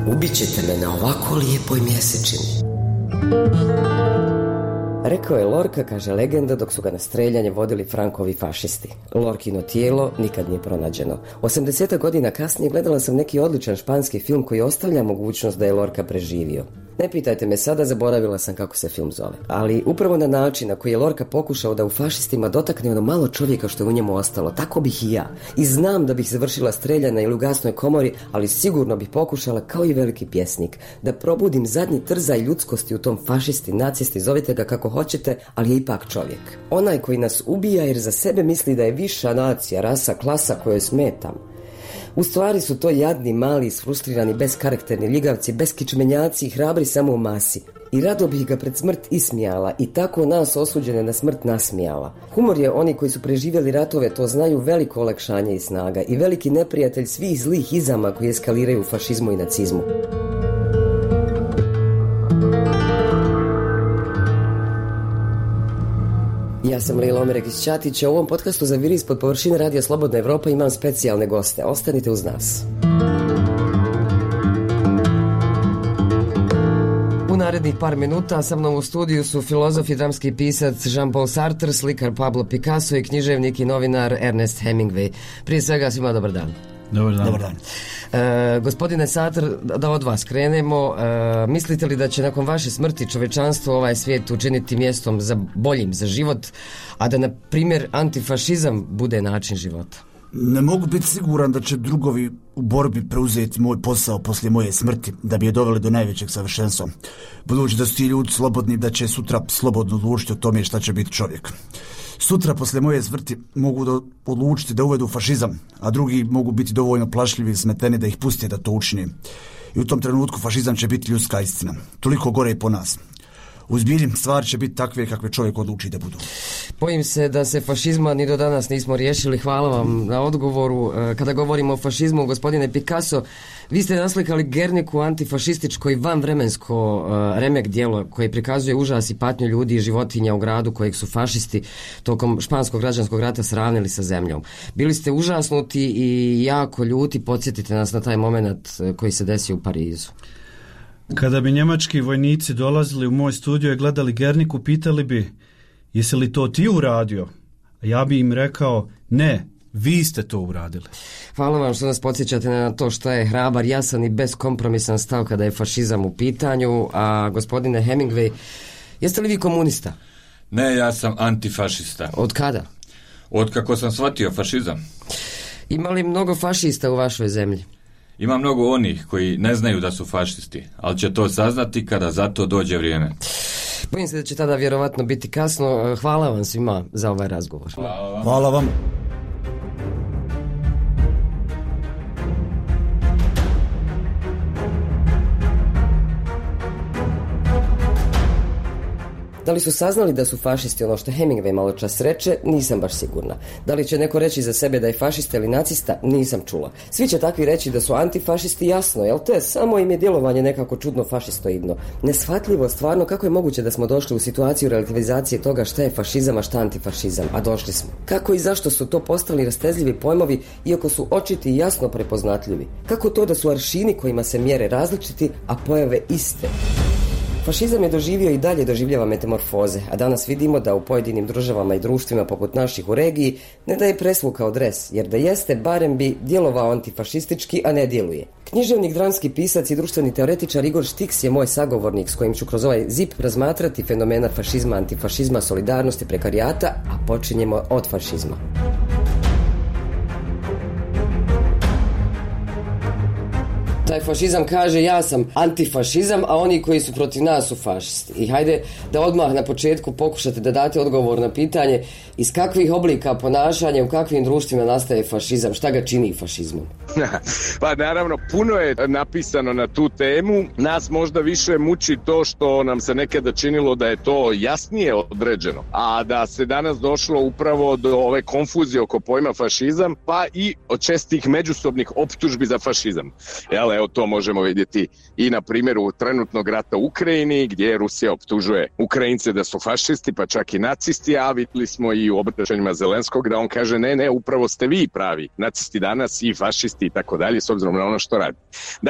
Ubićete me na ovako lijepoj mjesečini. Rekao je Lorca, kaže legenda, dok su ga na streljanje vodili Frankovi fašisti. Lorkino tijelo nikad nije pronađeno. 80 godina kasnije gledala sam neki odličan španski film koji ostavlja mogućnost da je Lorca preživio. Ne pitajte me sada, zaboravila sam kako se film zove. Ali upravo na način na koji je Lorca pokušao da u fašistima dotakne ono malo čovjeka što je u njemu ostalo, tako bih i ja. I znam da bih završila streljana ili u gasnoj komori, ali sigurno bih pokušala, kao i veliki pjesnik, da probudim zadnji trzaj ljudskosti u tom fašisti, nacisti, zovite ga kako hoćete, ali je ipak čovjek. Onaj koji nas ubija jer za sebe misli da je viša nacija, rasa, klasa kojoj smetam. U stvari su to jadni, mali, isfrustrirani, beskarakterni ljigavci, beskičmenjaci i hrabri samo u masi. I rado bih ga pred smrt ismijala i tako nas osuđene na smrt nasmijala. Humor je, oni koji su preživjeli ratove to znaju, veliko olakšanje i snaga i veliki neprijatelj svih zlih izama koji eskaliraju u fašizmu i nacizmu. Ja sam Lila Omerek iz Ćatića. U ovom podcastu za Viri ispod površine Radija Slobodna Evropa imam specijalne goste. Ostanite uz nas. U narednih par minuta sa mnom u studiju su filozof i dramski pisac Jean-Paul Sartre, slikar Pablo Picasso i književnik i novinar Ernest Hemingway. Prije svega svima dobar dan. Dobar dan. Dobar dan. Gospodine Sartre, da od vas krenemo. Mislite li da će nakon vaše smrti čovečanstvo ovaj svijet učiniti mjestom za boljim za život, a da na primjer antifašizam bude način života? Ne mogu biti siguran da će drugovi u borbi preuzeti moj posao poslije moje smrti, da bi je doveli do najvećeg savršenstva. Budući da su ti ljudi slobodni, da će sutra slobodno odlučiti o tome šta će biti čovjek. Sutra poslije moje smrti mogu odlučiti da uvedu fašizam, a drugi mogu biti dovoljno plašljivi i smeteni da ih puste da to učini. I u tom trenutku fašizam će biti ljudska istina. Toliko gore i po nas. U zbilji stvari će biti takve kakve čovjek odluči da budu. Bojim se da se fašizma ni do danas nismo riješili. Hvala vam na odgovoru. Kada govorimo o fašizmu, gospodine Picasso, vi ste naslikali Gerniku, antifašističko i vanvremensko remek djelo koje prikazuje užas i patnju ljudi i životinja u gradu kojeg su fašisti tokom španskog građanskog rata sravnili sa zemljom. Bili ste užasnuti i jako ljuti. Podsjetite nas na taj moment koji se desio u Parizu. Kada bi njemački vojnici dolazili u moj studio i gledali Gerniku, pitali bi, jesi li to ti uradio? A ja bi im rekao, ne, vi ste to uradili. Hvala vam što nas podsjećate na to što je hrabar, jasan i beskompromisan stav kada je fašizam u pitanju. A gospodine Hemingway, jeste li vi komunista? Ne, ja sam antifašista. Od kada? Od kako sam shvatio fašizam. Ima li mnogo fašista u vašoj zemlji? Ima mnogo onih koji ne znaju da su fašisti, ali će to saznati kada za to dođe vrijeme. Bojim se da će tada vjerovatno biti kasno. Hvala vam svima za ovaj razgovor. Hvala vam. Da li su saznali da su fašisti ono što Hemingway malo čas reče, nisam baš sigurna. Da li će neko reći za sebe da je fašista ili nacista, nisam čula. Svi će takvi reći da su antifašisti, jasno, jel te? Samo im je djelovanje nekako čudno fašistoidno. Neshvatljivo stvarno kako je moguće da smo došli u situaciju relativizacije toga šta je fašizam, a šta antifašizam, a došli smo. Kako i zašto su to postali rastezljivi pojmovi, iako su očiti i jasno prepoznatljivi? Kako to da su aršini kojima se mjere različiti, a pojave iste? Fašizam je doživio i dalje doživljava metamorfoze, a danas vidimo da u pojedinim državama i društvima poput naših u regiji ne da je presvukao dres, jer da jeste, barem bi djelovao antifašistički, a ne djeluje. Književnik, dramski pisac i društveni teoretičar Igor Štiks je moj sagovornik s kojim ću kroz ovaj zip razmatrati fenomena fašizma, antifašizma, solidarnosti, prekarijata, a počinjemo od fašizma. Taj fašizam kaže ja sam antifašizam, a oni koji su protiv nas su fašisti. I hajde da odmah na početku pokušate da date odgovor na pitanje iz kakvih oblika ponašanja, u kakvim društvima nastaje fašizam, šta ga čini fašizmom? Pa naravno, puno je napisano na tu temu. Nas možda više muči to što nam se nekada činilo da je to jasnije određeno, a da se danas došlo upravo do ove konfuzije oko pojma fašizam, pa i od čestih međusobnih optužbi za fašizam. Evo, to možemo vidjeti i na primjeru trenutnog rata u Ukrajini, gdje Rusija optužuje Ukrajince da su fašisti, pa čak i nacisti, a vidjeli smo i u obraćanjima Zelenskog da on kaže ne, upravo ste vi pravi nacisti danas i fašisti i tako dalje, s obzirom na ono što radi. Dakle,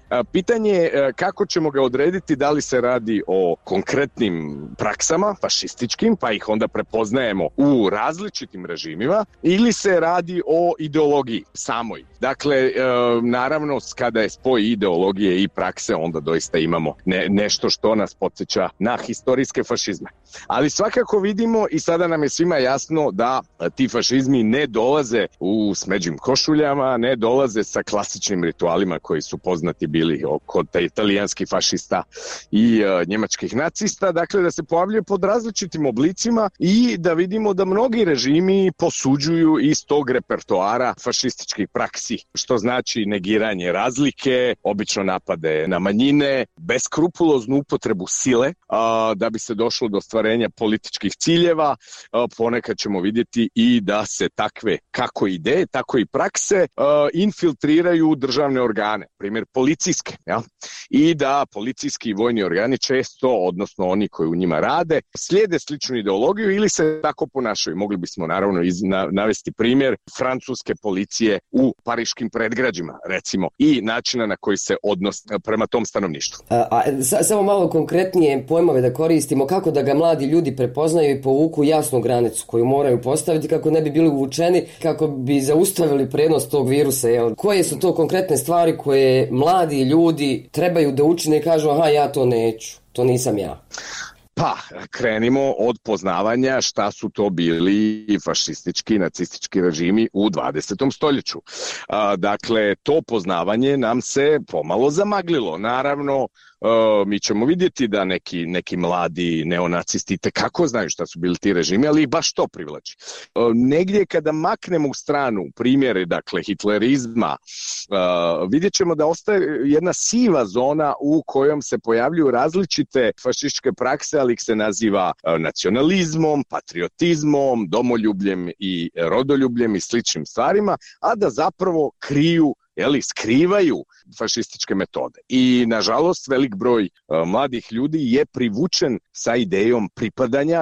Pitanje je kako ćemo ga odrediti, da li se radi o konkretnim praksama, fašističkim, pa ih onda prepoznajemo u različitim režimima, ili se radi o ideologiji samoj. Dakle, naravno, kada je spoj ideologije i prakse, onda doista imamo nešto što nas podsjeća na historijske fašizme. Ali svakako vidimo i sada nam je svima jasno da ti fašizmi ne dolaze u smeđim košuljama, ne dolaze sa klasičnim ritualima koji su poznati bili kod italijanskih fašista i njemačkih nacista, dakle da se pojavljuje pod različitim oblicima i da vidimo da mnogi režimi posuđuju iz tog repertoara fašističkih praksi, što znači negiranje razlike, obično napade na manjine, beskrupuloznu upotrebu sile da bi se došlo do ostvarenja političkih ciljeva. Ponekad ćemo vidjeti i da se takve kako ideje, tako i prakse infiltriraju u državne organe, primjer policijske, ja? I da policijski i vojni organi često, odnosno oni koji u njima rade, slijede sličnu ideologiju ili se tako ponašaju. Mogli bismo naravno navesti primjer francuske policije u pariškim predgrađima, recimo, i načina na koji se odnos prema tom stanovništvu. Samo malo konkretnije pojmove da koristimo, kako da ga mladi ljudi prepoznaju i povuku jasnu granicu koju moraju postaviti kako ne bi bili uvučeni, kako bi zaustavili prenos tog virusa. Jel? Koje su to konkretne stvari koje mladi ljudi trebaju da učine i kažu aha, ja to neću, to nisam ja? Pa, krenimo od poznavanja šta su to bili fašistički i nacistički režimi u 20. stoljeću. Dakle, to poznavanje nam se pomalo zamaglilo. Naravno, mi ćemo vidjeti da neki mladi neonacisti kako znaju šta su bili ti režimi, ali i baš to privlači. Negdje kada maknemo u stranu primjere, dakle, hitlerizma, vidjet ćemo da ostaje jedna siva zona u kojom se pojavljuju različite fašističke prakse, ali ih se naziva nacionalizmom, patriotizmom, domoljubljem i rodoljubljem i sličnim stvarima, a da zapravo skrivaju fašističke metode. I nažalost velik broj mladih ljudi je privučen sa idejom pripadanja,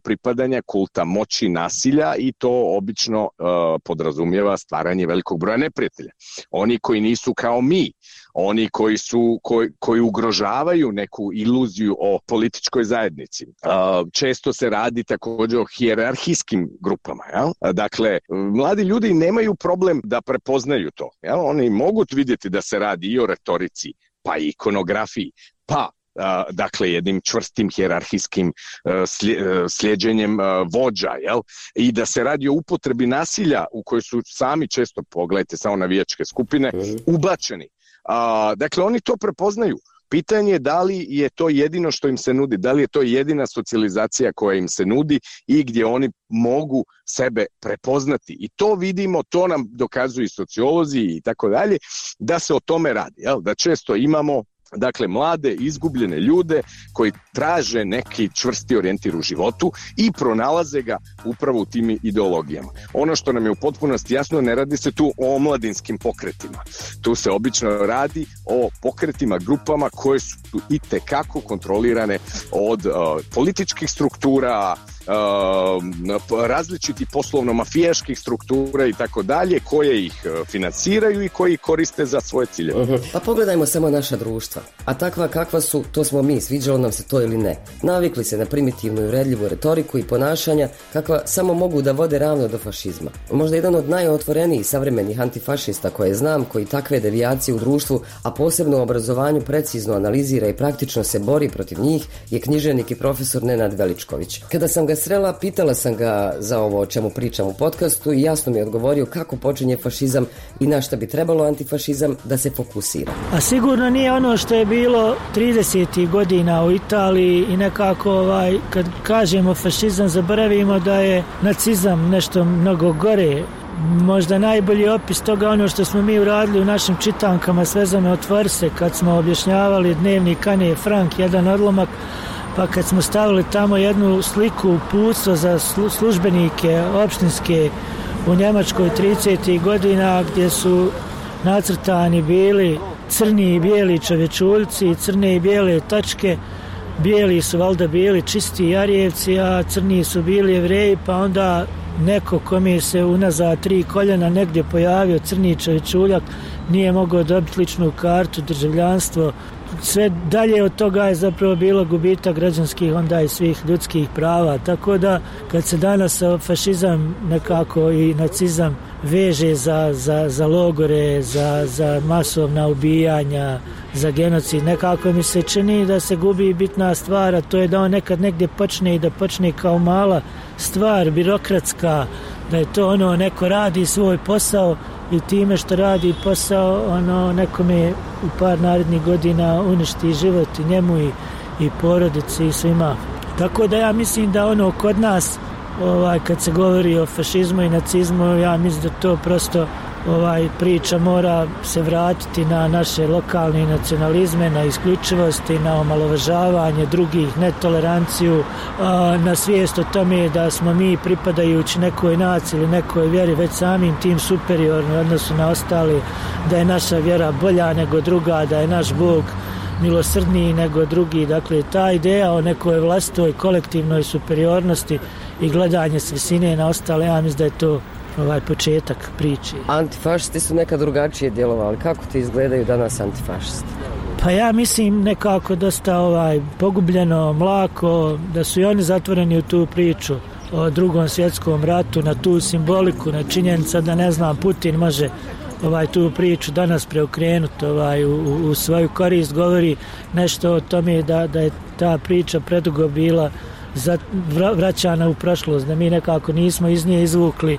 kulta moći, nasilja, i to obično podrazumijeva stvaranje velikog broja neprijatelja. Oni koji nisu kao mi, oni koji ugrožavaju neku iluziju o političkoj zajednici. Često se radi također o hijerarhijskim grupama. Ja? Dakle, mladi ljudi nemaju problem da prepoznaju to. Ja? Oni mogu vidjeti da se radi i o retorici, pa i ikonografiji, pa dakle jednim čvrstim hijerarhijskim slijeđenjem vođa, jel? I da se radi o upotrebi nasilja u kojoj su sami često, pogledajte samo navijačke skupine, ubačeni. Dakle, oni to prepoznaju. Pitanje je da li je to jedino što im se nudi, da li je to jedina socijalizacija koja im se nudi i gdje oni mogu sebe prepoznati. I to vidimo, to nam dokazuju i sociolozi i tako dalje, da se o tome radi, jel? Da često imamo, dakle, mlade, izgubljene ljude koji traže neki čvrsti orijentir u životu i pronalaze ga upravo u tim ideologijama. Ono što nam je u potpunosti jasno, ne radi se tu o omladinskim pokretima. Tu se obično radi o pokretima, grupama koje su itekako kontrolirane od političkih struktura, različitih poslovno-mafijaških struktura i tako dalje, koje ih financiraju i koji koriste za svoje ciljeve. Pa pogledajmo samo naša društva. A takva kakva su, to smo mi, sviđalo nam se to ili ne. Navikli se na primitivnu i uvredljivu retoriku i ponašanja kakva samo mogu da vode ravno do fašizma. Možda jedan od najotvorenijih savremenih antifašista koje znam, koji takve devijacije u društvu, a posebno u obrazovanju, precizno analizira i praktično se bori protiv njih, je književnik i profesor Nenad Veličković. Kada sam ga srela, pitala sam ga za ovo o čemu pričam u podcastu i jasno mi je odgovorio kako počinje fašizam i na šta bi trebalo antifašizam da se fokusira. A sigurno nije ono što je bilo 30. godina u Italiji i nekako kad kažemo fašizam zaboravimo da je nacizam nešto mnogo gore. Možda najbolji opis toga ono što smo mi uradili u našim čitankama Svezano otvori se, kad smo objašnjavali dnevnik Ane Frank, jedan odlomak, pa kad smo stavili tamo jednu sliku uputstvo za službenike opštinske u Njemačkoj 30. godina gdje su nacrtani bili crni i bijeli čovječuljci, crne i bijele tačke, bijeli su valjda bili čisti Arijevci, a crni su bili Jevreji, pa onda neko kome se unazad 3 koljena negdje pojavio crni čovječuljak, nije mogao dobiti ličnu kartu, državljanstvo. Sve dalje od toga je zapravo bilo gubitak građanskih onda i svih ljudskih prava. Tako da kad se danas fašizam nekako i nacizam veže za logore, za masovna ubijanja, za genocid, nekako mi se čini da se gubi bitna stvar, a to je da on nekad negdje počne i da počne kao mala stvar, birokratska, da je to ono neko radi svoj posao i time što radi posao ono nekome u par narednih godina uništi život i njemu i porodici i svima. Tako da ja mislim da ono kod nas kad se govori o fašizmu i nacizmu, ja mislim da to prosto priča mora se vratiti na naše lokalne nacionalizme, na isključivosti, na omalovažavanje drugih, netoleranciju, na svijest o tome da smo mi pripadajući nekoj naciji ili nekoj vjeri već samim tim superiorni u odnosu na ostali, da je naša vjera bolja nego druga, da je naš Bog milosrdniji nego drugi. Dakle, ta ideja o nekoj vlastitoj kolektivnoj superiornosti i gledanje s visine na ostale, ja mislim da je to početak priče. Antifašisti su nekad drugačije djelovali. Kako ti izgledaju danas antifašisti? Pa ja mislim nekako dosta pogubljeno, mlako, da su i oni zatvoreni u tu priču o Drugom svjetskom ratu, na tu simboliku, na činjenica da ne znam, Putin može tu priču danas preokrenuti u svoju korist, govori nešto o tome da je ta priča predugo bila vraćana u prošlost, da mi nekako nismo iz nje izvukli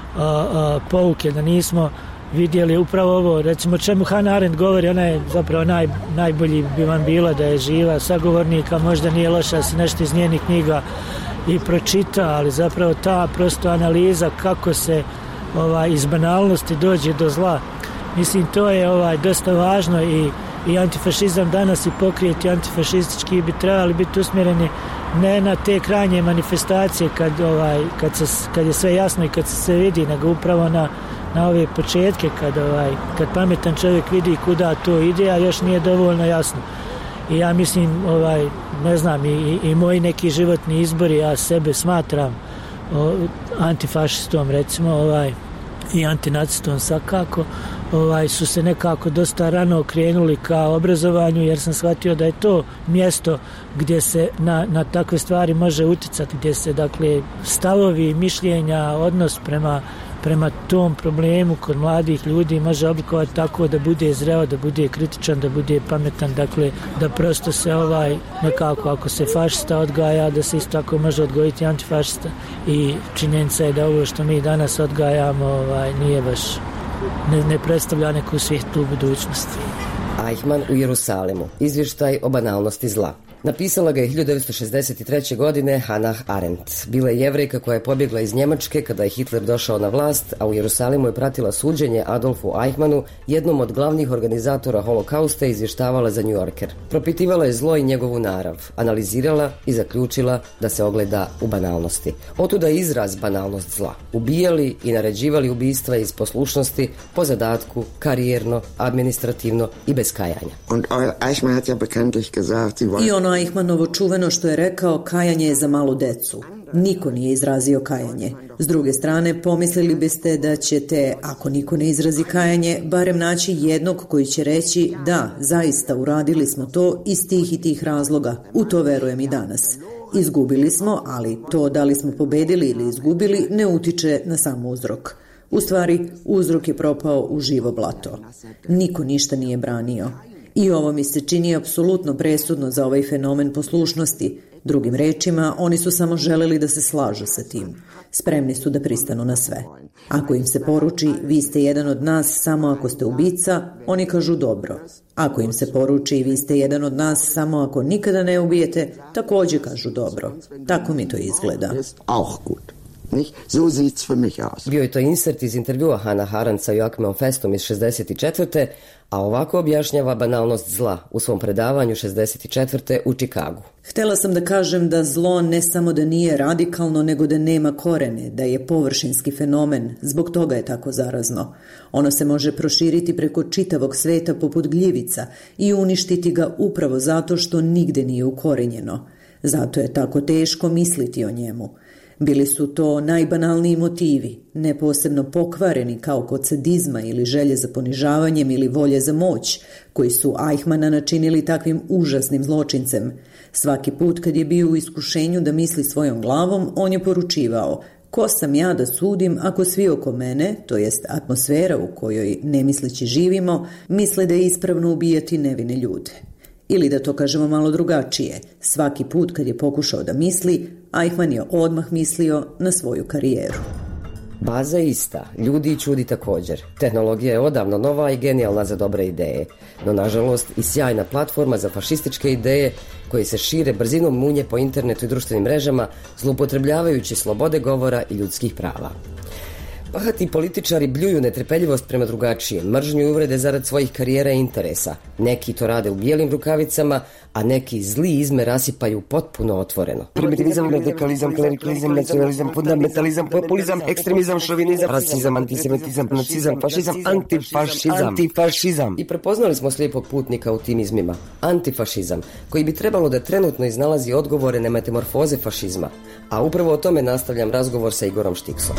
pouke, da nismo vidjeli upravo ovo, recimo čemu Hannah Arendt govori, ona je zapravo najbolji bi vam bila da je živa sagovornika, možda nije loša se nešto iz njenih knjiga i pročita, ali zapravo ta prosto analiza kako se iz banalnosti dođe do zla. Mislim, to je dosta važno i antifašizam danas i pokrijeti antifašistički bi trebali biti usmjereni ne na te krajnje manifestacije kad je sve jasno i kad se sve vidi, nego upravo na ove početke kad pametan čovjek vidi kuda to ide, a još nije dovoljno jasno. I ja mislim, ne znam, i moji neki životni izbori, ja sebe smatram antifašistom, recimo, i antinacistom svakako, su se nekako dosta rano okrenuli ka obrazovanju, jer sam shvatio da je to mjesto gdje se na takve stvari može utjecati, gdje se dakle stavovi, mišljenja, odnos prema tom problemu kod mladih ljudi može oblikovati tako da bude zreo, da bude kritičan, da bude pametan, dakle da prosto se nekako ako se fašista odgaja, da se isto tako može odgojiti antifašista. I činjenica je da ovo što mi danas odgajamo nije baš, ne predstavlja neku svijetlu budućnost. Eichmann u Jerusalimu. Izvještaj o banalnosti zla. Napisala ga je 1963. godine Hannah Arendt. Bila je Jevrejka koja je pobjegla iz Njemačke kada je Hitler došao na vlast, a u Jerusalimu je pratila suđenje Adolfu Eichmannu, jednom od glavnih organizatora holokausta, i izvještavala za New Yorker. Propitivala je zlo i njegovu narav, analizirala i zaključila da se ogleda u banalnosti. Otuda je izraz banalnost zla. Ubijali i naređivali ubistva iz poslušnosti, po zadatku, karijerno, administrativno i bez kajanja. I ono Eichmannovo čuveno što je rekao, kajanje je za malu decu. Niko nije izrazio kajanje. S druge strane, pomislili biste da ćete, ako niko ne izrazi kajanje, barem naći jednog koji će reći da, zaista uradili smo to iz tih i tih razloga. U to verujem i danas. Izgubili smo, ali to da li smo pobedili ili izgubili ne utiče na sam uzrok. U stvari, uzrok je propao u živo blato. Niko ništa nije branio. I ovo mi se čini apsolutno presudno za ovaj fenomen poslušnosti. Drugim rečima, oni su samo želeli da se slažu sa tim. Spremni su da pristanu na sve. Ako im se poruči, vi ste jedan od nas samo ako ste ubica, oni kažu dobro. Ako im se poruči, vi ste jedan od nas samo ako nikada ne ubijete, također kažu dobro. Tako mi to izgleda. Bio je to insert iz intervjua Hannah Arendt sa Joachimom Festom iz 64. A ovako objašnjava banalnost zla u svom predavanju 64. u Čikagu. Htjela sam da kažem da zlo ne samo da nije radikalno, nego da nema korene, da je površinski fenomen, zbog toga je tako zarazno. Ono se može proširiti preko čitavog sveta poput gljivica i uništiti ga upravo zato što nigde nije ukorenjeno. Zato je tako teško misliti o njemu. Bili su to najbanalniji motivi, ne posebno pokvareni kao kod sadizma ili želje za ponižavanjem ili volje za moć, koji su Eichmanna načinili takvim užasnim zločincem. Svaki put kad je bio u iskušenju da misli svojom glavom, on je poručivao: ko sam ja da sudim ako svi oko mene, to jest atmosfera u kojoj nemisleći živimo, misle da je ispravno ubijati nevine ljude. Ili da to kažemo malo drugačije, svaki put kad je pokušao da misli, Eichmann je odmah mislio na svoju karijeru. Baza je ista, ljudi i čudi također. Tehnologija je odavno nova i genijalna za dobre ideje, no nažalost i sjajna platforma za fašističke ideje koje se šire brzinom munje po internetu i društvenim mrežama, zloupotrebljavajući slobode govora i ljudskih prava. Bahati političari bljuju netrpeljivost prema drugačijem, mržnju i uvrede zarad svojih karijera i interesa. Neki to rade u bijelim rukavicama, a neki zli izme rasipaju potpuno otvoreno. Primitivizam, radikalizam, klerikalizam, nacionalizam, fundamentalizam, populizam, ekstremizam, šovinizam, rasizam, antisemitizam, nacizam, fašizam, antifašizam. I prepoznali smo slijepog putnika u tim izmima. Antifašizam, koji bi trebalo da trenutno iznalazi odgovore na metamorfoze fašizma. A upravo o tome nastavljam razgovor sa Igorom Štiksom.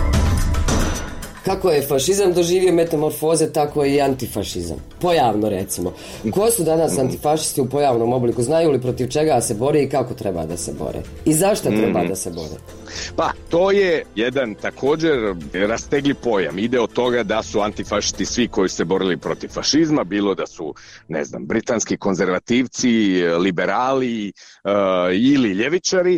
Kako je fašizam doživio metamorfoze, tako je i antifašizam. Pojavno recimo. Ko su danas antifašisti u pojavnom obliku? Znaju li protiv čega se bore i kako treba da se bore? I zašto treba da se bore? Pa, to je jedan također rastegli pojam. Ide od toga da su antifašisti svi koji se borili protiv fašizma, bilo da su, ne znam, britanski konzervativci, liberali ili ljevičari,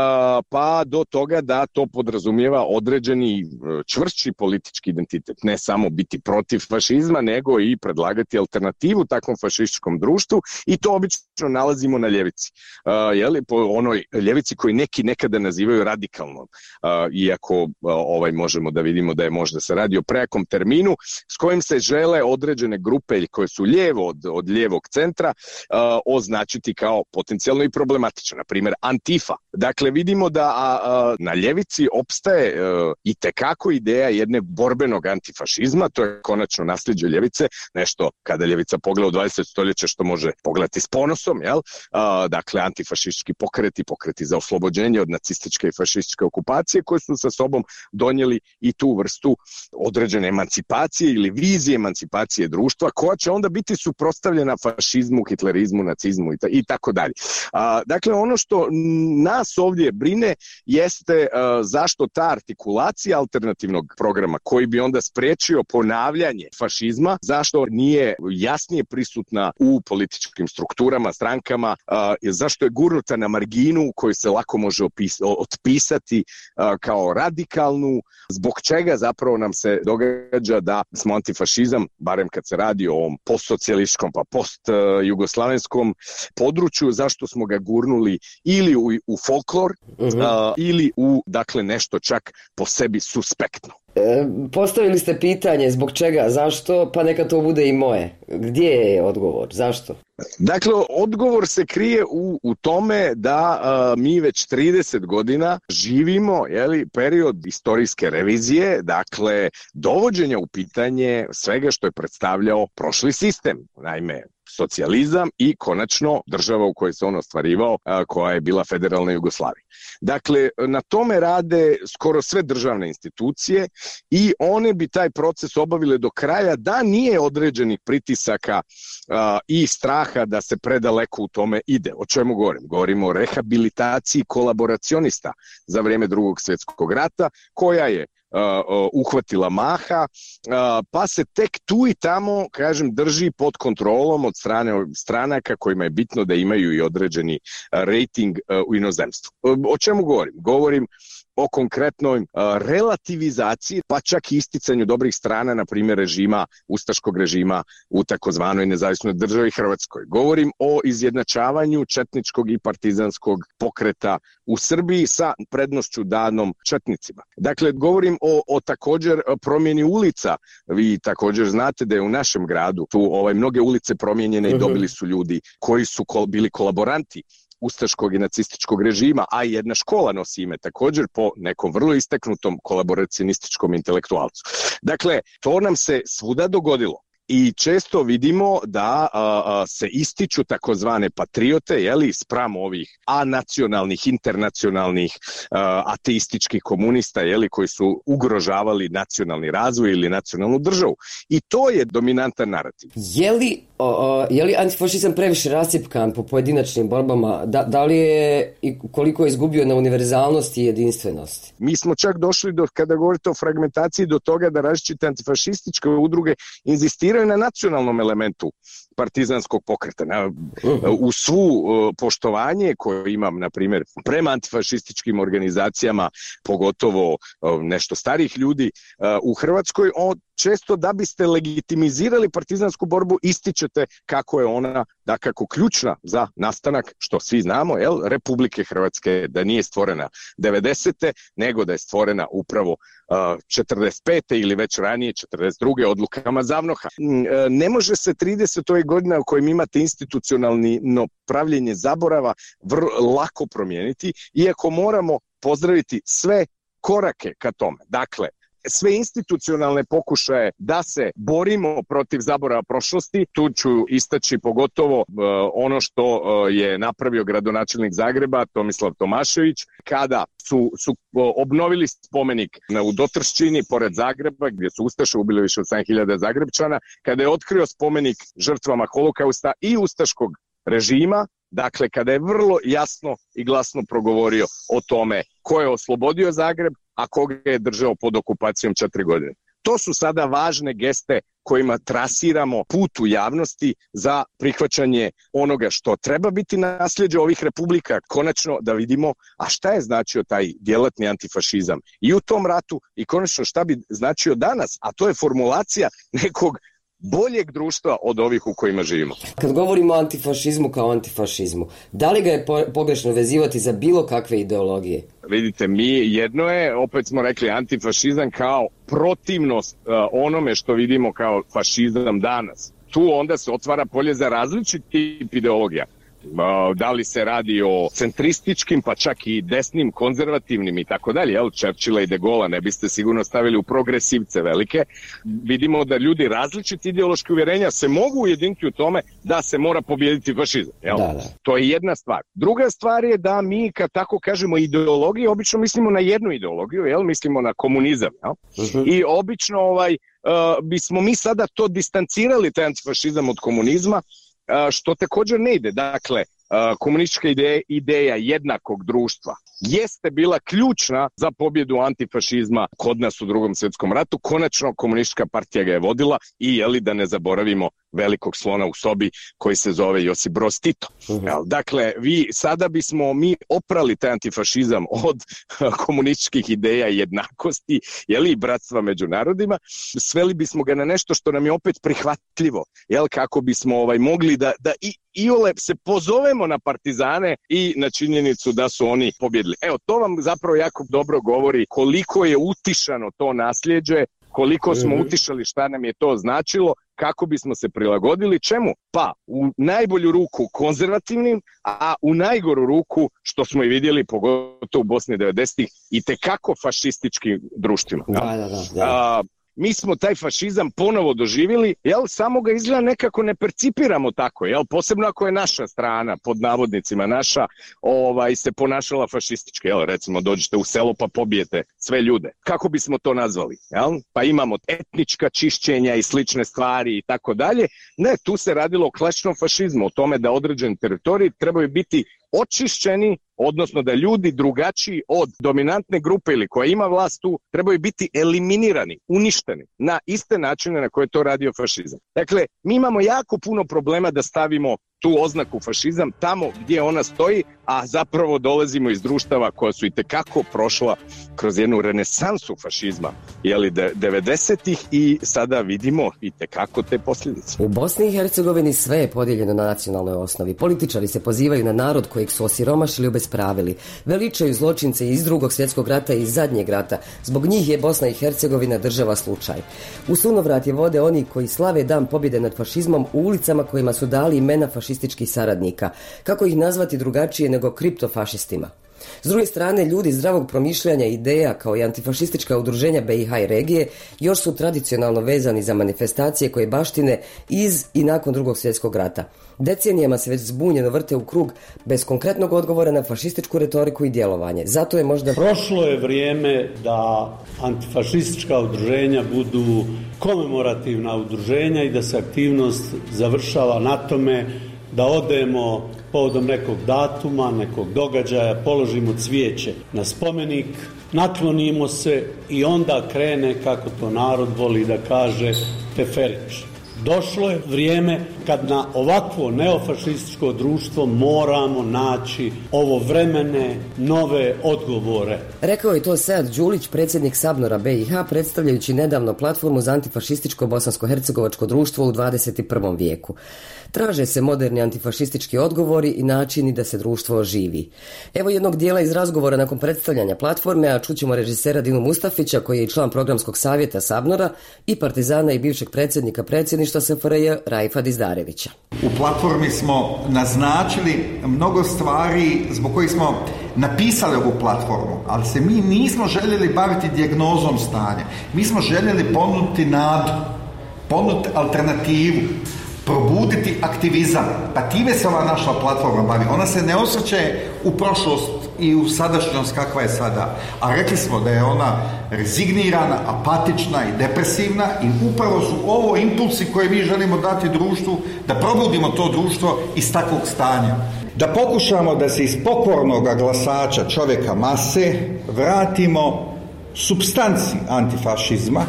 pa do toga da to podrazumijeva određeni čvršći politički identitet. Ne samo biti protiv fašizma, nego i predlagati alternativu takvom fašističkom društvu, i to obično nalazimo na ljevici. Po onoj ljevici koji neki nekada nazivaju radikalnom. Iako možemo da vidimo da je možda se radi o prejakom terminu s kojim se žele određene grupe koje su lijevo od lijevog centra označiti kao potencijalno i problematično. Na primjer, Antifa. Dakle, vidimo da na ljevici opstaje i tekako ideja jedne borbenog antifašizma, to je konačno nasljeđe ljevice, nešto kada ljevica pogleda u 20. stoljeće što može pogledati s ponosom, dakle antifašistički pokreti za oslobođenje od nacističke i fašističke okupacije koje su sa sobom donijeli i tu vrstu određene emancipacije ili vizije emancipacije društva koja će onda biti suprotstavljena fašizmu, hitlerizmu, nacizmu i tako dalje. Dakle, ono što nas ovdje brine jeste zašto ta artikulacija alternativnog programa koji bi onda spriječio ponavljanje fašizma, zašto nije jasnije prisutna u političkim strukturama, strankama, zašto je gurnuta na marginu koju se lako može otpisati kao radikalnu, zbog čega zapravo nam se događa da smo antifašizam, barem kad se radi o ovom postsocijalističkom pa postjugoslavenskom području, zašto smo ga gurnuli ili u folklor ili u, dakle, nešto čak po sebi suspektno. Postavili ste pitanje zbog čega, zašto, pa neka to bude i moje. Gdje je odgovor, zašto? Dakle, odgovor se krije u tome da mi već 30 godina živimo period istorijske revizije, dakle dovođenja u pitanje svega što je predstavljao prošli sistem, naime socijalizam i konačno država u kojoj se on ostvarivao, koja je bila federalna Jugoslavija. Dakle, na tome rade skoro sve državne institucije i one bi taj proces obavile do kraja da nije određenih pritisaka i straha da se predaleko u tome ide. O čemu govorim? Govorimo o rehabilitaciji kolaboracionista za vrijeme Drugog svjetskog rata, koja je uhvatila maha, pa se tek tu i tamo, drži pod kontrolom od strane stranaka kojima je bitno da imaju i određeni rating u inozemstvu. O čemu govorim? Govorim o konkretnoj relativizaciji, pa čak i isticanju dobrih strana, na primjer ustaškog režima u takozvanoj nezavisnoj državi Hrvatskoj. Govorim o izjednačavanju četničkog i partizanskog pokreta u Srbiji sa prednošću danom četnicima. Dakle, govorim o također promjeni ulica. Vi također znate da je u našem gradu tu mnoge ulice promijenjene i dobili su ljudi koji su bili kolaboranti ustaškog i nacističkog režima, a i jedna škola nosi ime također po nekom vrlo istaknutom kolaboracionističkom intelektualcu. Dakle, to nam se svuda dogodilo. i često vidimo da se ističu takozvane patriote, spram ovih anacionalnih, internacionalnih, ateističkih komunista, koji su ugrožavali nacionalni razvoj ili nacionalnu državu. I to je dominantan narativ. Je li antifašizam previše rascjepkan po pojedinačnim borbama? Da li je i koliko je izgubio na univerzalnosti i jedinstvenosti? Mi smo čak došli kada govorite o fragmentaciji do toga da različite antifašističke udruge inzistiraju na nacionalnom elementu partizanskog pokreta. U svu poštovanje koje imam, na primjer, prema antifašističkim organizacijama, pogotovo nešto starih ljudi u Hrvatskoj, često da biste legitimizirali partizansku borbu ističete kako je ona dakako ključna za nastanak, što svi znamo, Republike Hrvatske, da nije stvorena 90. nego da je stvorena upravo 45. ili već ranije 42. odlukama Zavnoha. Ne može se 30. godina u kojim imate institucionalno pravljenje zaborava lako promijeniti, iako moramo pozdraviti sve korake ka tome. Dakle, sve institucionalne pokušaje da se borimo protiv zaborava prošlosti, tu ću istaći pogotovo ono što je napravio gradonačelnik Zagreba Tomislav Tomašević, kada su obnovili spomenik u Dotrščini pored Zagreba, gdje su ustaše ubili više od 7.000 Zagrebčana, kada je otkrio spomenik žrtvama holokausta i ustaškog režima, dakle kada je vrlo jasno i glasno progovorio o tome ko je oslobodio Zagreb, a koga je držao pod okupacijom 4 godine. To su sada važne geste kojima trasiramo put u javnosti za prihvaćanje onoga što treba biti nasljeđe ovih republika. Konačno da vidimo, a šta je značio taj djelatni antifašizam i u tom ratu i konačno šta bi značio danas, a to je formulacija nekog boljeg društva od ovih u kojima živimo. Kad govorimo o antifašizmu kao antifašizmu, da li ga je pogrešno vezivati za bilo kakve ideologije? Vidite, jedno je, opet smo rekli, antifašizam kao protivnost onome što vidimo kao fašizam danas. Tu onda se otvara polje za različit tip ideologija. Da li se radi o centrističkim, pa čak i desnim, konzervativnim i tako dalje, Churchilla i De Gaulle ne biste sigurno stavili u progresivce velike. Vidimo da ljudi različiti ideološki uvjerenja se mogu ujediniti u tome da se mora pobijediti fašizam. Da. To je jedna stvar. Druga stvar je da mi, kad tako kažemo ideologiju, obično mislimo na jednu ideologiju, mislimo na komunizam. I obično bismo mi sada to distancirali, taj antifašizam od komunizma, što također ne ide. Dakle, komunistička ideja jednakog društva jeste bila ključna za pobjedu antifašizma kod nas u Drugom svjetskom ratu. Konačno komunistička partija ga je vodila i da ne zaboravimo velikog slona u sobi koji se zove Josip Broz Tito. Dakle, sada bismo mi oprali taj antifašizam od komunističkih ideja jednakosti i bratstva među narodima, sveli bismo ga na nešto što nam je opet prihvatljivo, kako bismo mogli da iole se pozovemo na partizane i na činjenicu da su oni pobjedili. To vam zapravo jako dobro govori koliko je utišano to nasljeđe, koliko smo utišali šta nam je to značilo, kako bismo se prilagodili čemu? Pa u najbolju ruku konzervativnim, a u najgoru ruku, što smo i vidjeli pogotovo u Bosni 90-ih, i tekako fašističkim društvima. Da. Mi smo taj fašizam ponovo doživjeli, samo ga izgleda nekako ne percipiramo tako, posebno ako je naša strana, pod navodnicima naša, se ponašala fašistički, recimo dođete u selo pa pobijete sve ljude. Kako bismo to nazvali? Pa imamo etnička čišćenja i slične stvari i tako dalje. Ne, tu se radilo o klasičnom fašizmu, o tome da određeni teritoriji trebaju biti očišćeni, odnosno da ljudi drugačiji od dominantne grupe ili koja ima vlast tu trebaju biti eliminirani, uništeni na iste načine na koje to radio fašizam. Dakle, mi imamo jako puno problema da stavimo tu oznaku fašizam tamo gdje ona stoji, a zapravo dolazimo iz društava koja su itekako prošla kroz jednu renesansu fašizma, 90-ih, i sada vidimo itekako te posljedice. U Bosni i Hercegovini sve je podijeljeno na nacionalnoj osnovi. Političari se pozivaju na narod kojeg su osiromašili, obespravili. Veličaju zločince iz Drugog svjetskog rata i iz zadnjeg rata. Zbog njih je Bosna i Hercegovina država slučaj. U sunovrat je vode oni koji slave dan pobjede nad fašizmom u ulicama kojima su dali imena fašističkih saradnika. Kako ih nazvati drugačije nego kriptofašistima? S druge strane, ljudi zdravog promišljanja i ideja kao i antifašistička udruženja BiH i regije još su tradicionalno vezani za manifestacije koje baštine iz i nakon Drugog svjetskog rata. Decenijama se već zbunjeno vrte u krug bez konkretnog odgovora na fašističku retoriku i djelovanje. Zato je možda... Prošlo je vrijeme da antifašistička udruženja budu komemorativna udruženja i da se aktivnost završava na tome da odemo povodom nekog datuma, nekog događaja, položimo cvijeće na spomenik, naklonimo se i onda krene, kako to narod voli da kaže, teferić. Došlo je vrijeme kad na ovakvo neofašističko društvo moramo naći ovovremene nove odgovore. Rekao je to Sead Đulić, predsjednik Sabnora BiH, predstavljajući nedavno platformu za antifašističko bosansko-hercegovačko društvo u 21. vijeku. Traže se moderni antifašistički odgovori i načini da se društvo oživi. Evo jednog dijela iz razgovora nakon predstavljanja platforme, a čućemo režisera Dinu Mustafića, koji je i član programskog savjeta Sabnora, i partizana i bivšeg predsjednika predsjedništva SFRJ Raifa Dizdarevića. U platformi smo naznačili mnogo stvari zbog kojih smo napisali ovu platformu, ali se mi nismo željeli baviti dijagnozom stanja. Mi smo željeli ponuditi nadu, ponuditi alternativu, probuditi aktivizam. Pa time se ova naša platforma bavi. Ona se ne osvrće u prošlost i u sadašnjost kakva je sada. A rekli smo da je ona rezignirana, apatična i depresivna i upravo su ovo impulsi koje mi želimo dati društvu, da probudimo to društvo iz takvog stanja. Da pokušamo da se iz pokornog glasača čovjeka mase vratimo supstanci antifašizma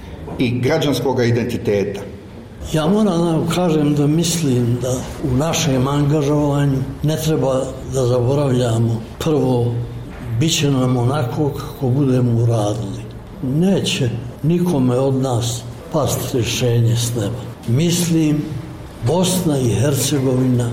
i građanskog identiteta. Ja moram da kažem da mislim da u našem angažovanju ne treba da zaboravljamo prvo, bit će nam onako kako budemo uradili. Neće nikome od nas pasti rješenje s neba. Mislim, Bosna i Hercegovina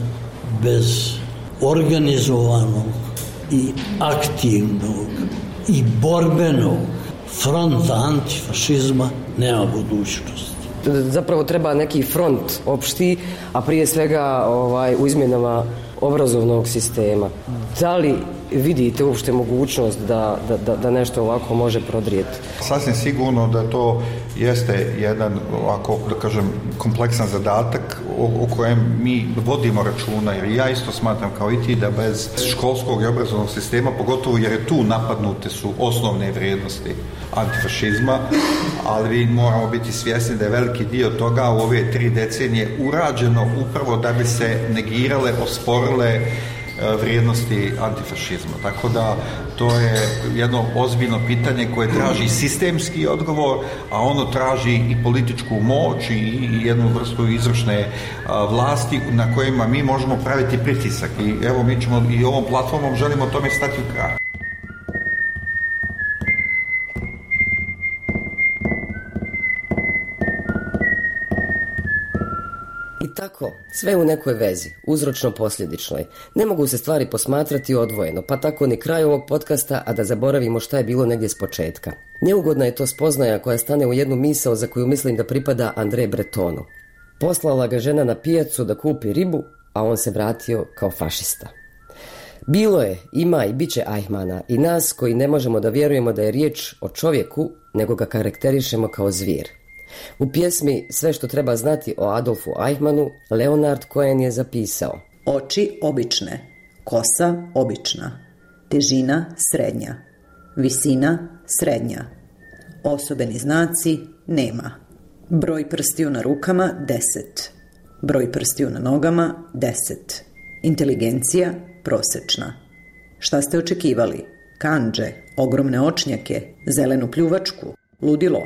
bez organizovanog i aktivnog i borbenog fronta antifašizma nema budućnosti. Zapravo treba neki front opšti, a prije svega u izmjenama obrazovnog sistema. Da li vidite uopšte mogućnost da nešto ovako može prodrijeti? Sasvim sigurno da to jeste jedan, ovako da kažem, kompleksan zadatak o kojem mi vodimo računa, jer ja isto smatram kao i ti da bez školskog i obrazovnog sistema, pogotovo jer je tu napadnute su osnovne vrijednosti antifašizma, ali moramo biti svjesni da je veliki dio toga u ove 3 decenije urađeno upravo da bi se negirale, osporile vrijednosti antifašizma. Tako da to je jedno ozbiljno pitanje koje traži sistemski odgovor, a ono traži i političku moć i jednu vrstu izvršne vlasti na kojima mi možemo praviti pritisak. I evo mi ćemo i ovom platformom želimo tome stati u kraj. Tako, sve u nekoj vezi, uzročno-posljedičnoj. Ne mogu se stvari posmatrati odvojeno, pa tako ni kraj ovog podcasta, a da zaboravimo šta je bilo negdje s početka. Neugodna je to spoznaja koja stane u jednu misao za koju mislim da pripada André Bretonu. Poslala ga žena na pijacu da kupi ribu, a on se vratio kao fašista. Bilo je, ima i bit će Eichmanna i nas koji ne možemo da vjerujemo da je riječ o čovjeku, nego ga karakterišemo kao zvir. U pjesmi Sve što treba znati o Adolfu Eichmannu, Leonard Cohen je zapisao: oči obične, kosa obična, težina srednja, visina srednja, osobeni znaci nema, broj prstiju na rukama 10, broj prstiju na nogama 10, inteligencija prosječna. Šta ste očekivali? Kandže, ogromne očnjake, zelenu pljuvačku, ludilo?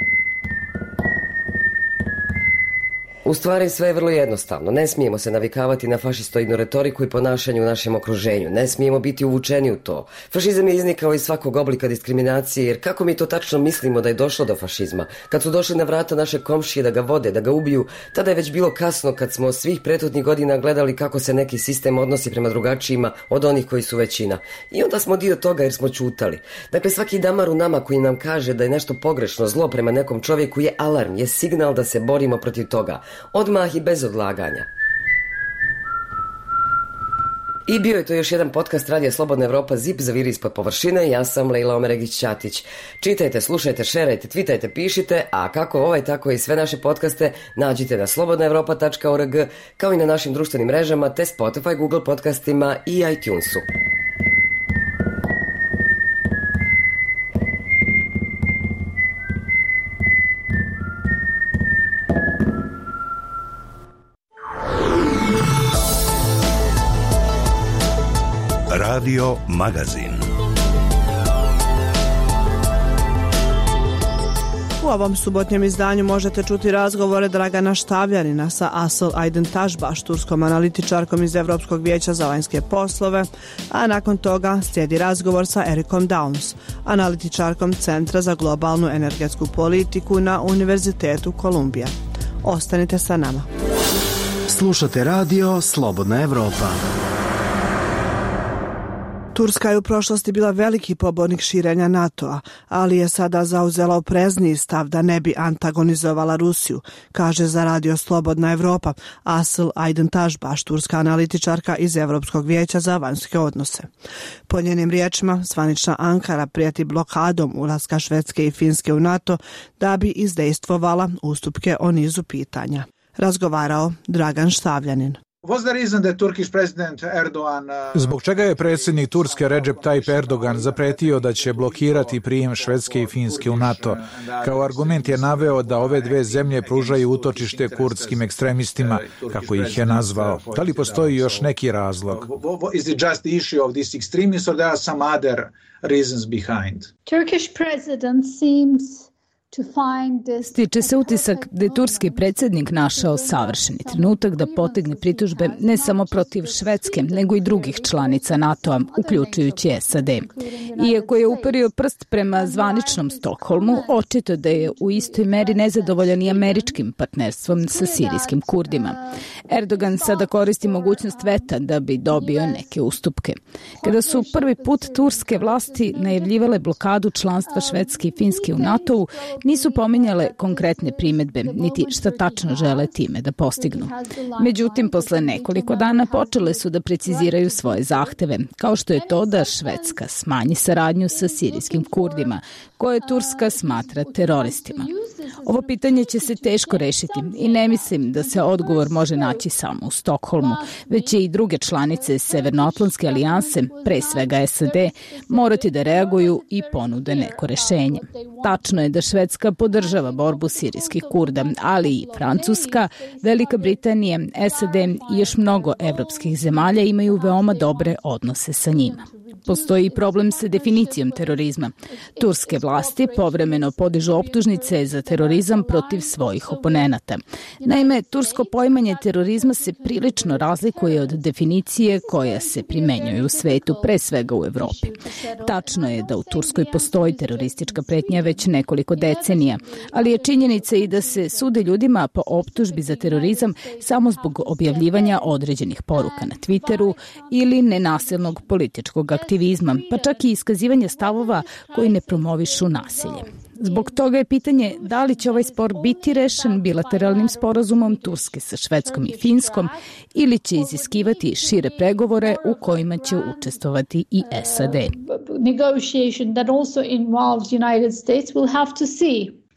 U stvari sve je vrlo jednostavno. Ne smijemo se navikavati na fašistoidnu retoriku i ponašanje u našem okruženju. Ne smijemo biti uvučeni u to. Fašizam je iznikao iz svakog oblika diskriminacije, jer kako mi to tačno mislimo da je došlo do fašizma? Kad su došli na vrata naše komšije da ga vode, da ga ubiju, tada je već bilo kasno kad smo svih prethodnih godina gledali kako se neki sistem odnosi prema drugačijima od onih koji su većina. I onda smo dio toga jer smo čutali. Dakle, svaki damar u nama koji nam kaže da je nešto pogrešno, zlo prema nekom čovjeku je alarm, je signal da se borimo protiv toga. Odmah i bez odlaganja. I bio je to još jedan podcast Radija Slobodna Evropa ZIP zaviri ispod površine. Ja sam Lejla Omeregić-Ćatić. Čitajte, slušajte, šerajte, twitajte, pišite, a kako ovaj, tako i sve naše podcaste nađite na slobodnaevropa.org, kao i na našim društvenim mrežama te Spotify, Google podcastima i iTunesu. Radio Magazin. U ovom subotnjem izdanju možete čuti razgovore Dragana Štavljanina sa Asıl Aydın Taşbaş, turskom analitičarkom iz Evropskog vijeća za vanjske poslove, a nakon toga slijedi razgovor sa Erikom Downs, analitičarkom Centra za globalnu energetsku politiku na Univerzitetu Kolumbija. Ostanite sa nama. Slušate radio Slobodna Evropa. Turska je u prošlosti bila veliki pobornik širenja NATO-a, ali je sada zauzela oprezniji stav da ne bi antagonizovala Rusiju, kaže za radio Slobodna Evropa Asıl Aydın Taşbaş, turska analitičarka iz Evropskog vijeća za vanjske odnose. Po njenim riječima, zvanična Ankara prijeti blokadom ulaska Švedske i Finske u NATO da bi izdejstvovala ustupke o nizu pitanja. Razgovarao Dragan Štavljanin. Zbog čega je predsjednik Turske Recep Tayyip Erdogan zapretio da će blokirati prijem Švedske i Finske u NATO? Kao argument je naveo da ove dve zemlje pružaju utočište kurdskim ekstremistima, kako ih je nazvao. Da li postoji još neki razlog? Turkish president seems Stiče se utisak da je turski predsjednik našao savršeni trenutak da potegne pritužbe ne samo protiv Švedske, nego i drugih članica NATO-a, uključujući SAD. Iako je uperio prst prema zvaničnom Stokholmu, očito da je u istoj meri nezadovoljan i američkim partnerstvom sa sirijskim Kurdima. Erdogan sada koristi mogućnost veta da bi dobio neke ustupke. Kada su prvi put turske vlasti najavljivale blokadu članstva Švedske i Finske u NATO-u, nisu pominjale konkretne primjedbe, niti šta tačno žele time da postignu. Međutim, posle nekoliko dana počele su da preciziraju svoje zahteve, kao što je to da Švedska smanji saradnju sa sirijskim Kurdima, koje Turska smatra teroristima. Ovo pitanje će se teško rešiti i ne mislim da se odgovor može naći samo u Stokholmu, već će i druge članice Severnoatlantske alijanse, pre svega SAD, morati da reaguju i ponude neko rešenje. Tačno je da Švedska podržava borbu sirijskih Kurda, ali i Francuska, Velika Britanija, SAD i još mnogo evropskih zemalja imaju veoma dobre odnose sa njima. Postoji problem sa definicijom terorizma. Turske vlasti povremeno podižu optužnice za terorizam protiv svojih oponenata. Naime, tursko poimanje terorizma se prilično razlikuje od definicije koja se primenjuje u svetu, pre svega u Evropi. Tačno je da u Turskoj postoji teroristička pretnja već nekoliko decenija, ali je činjenica i da se sude ljudima po optužbi za terorizam samo zbog objavljivanja određenih poruka na Twitteru ili nenasilnog političkog aktivizma, pa čak i iskazivanje stavova koji ne promovišu nasilje. Zbog toga je pitanje da li će ovaj spor biti rešen bilateralnim sporazumom Turske sa Švedskom i Finskom ili će iziskivati šire pregovore u kojima će učestvovati i SAD. Negotiation that also involves United States will have to see.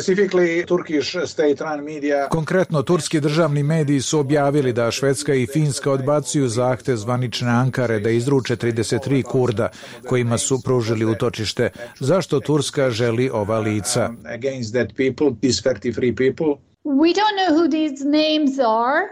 Konkretno, turski državni mediji su objavili da Švedska i Finska odbacuju zahtev zvanične Ankare da izruče 33 Kurda kojima su pružili utočište. Zašto Turska želi ova lica? We don't know who these names are.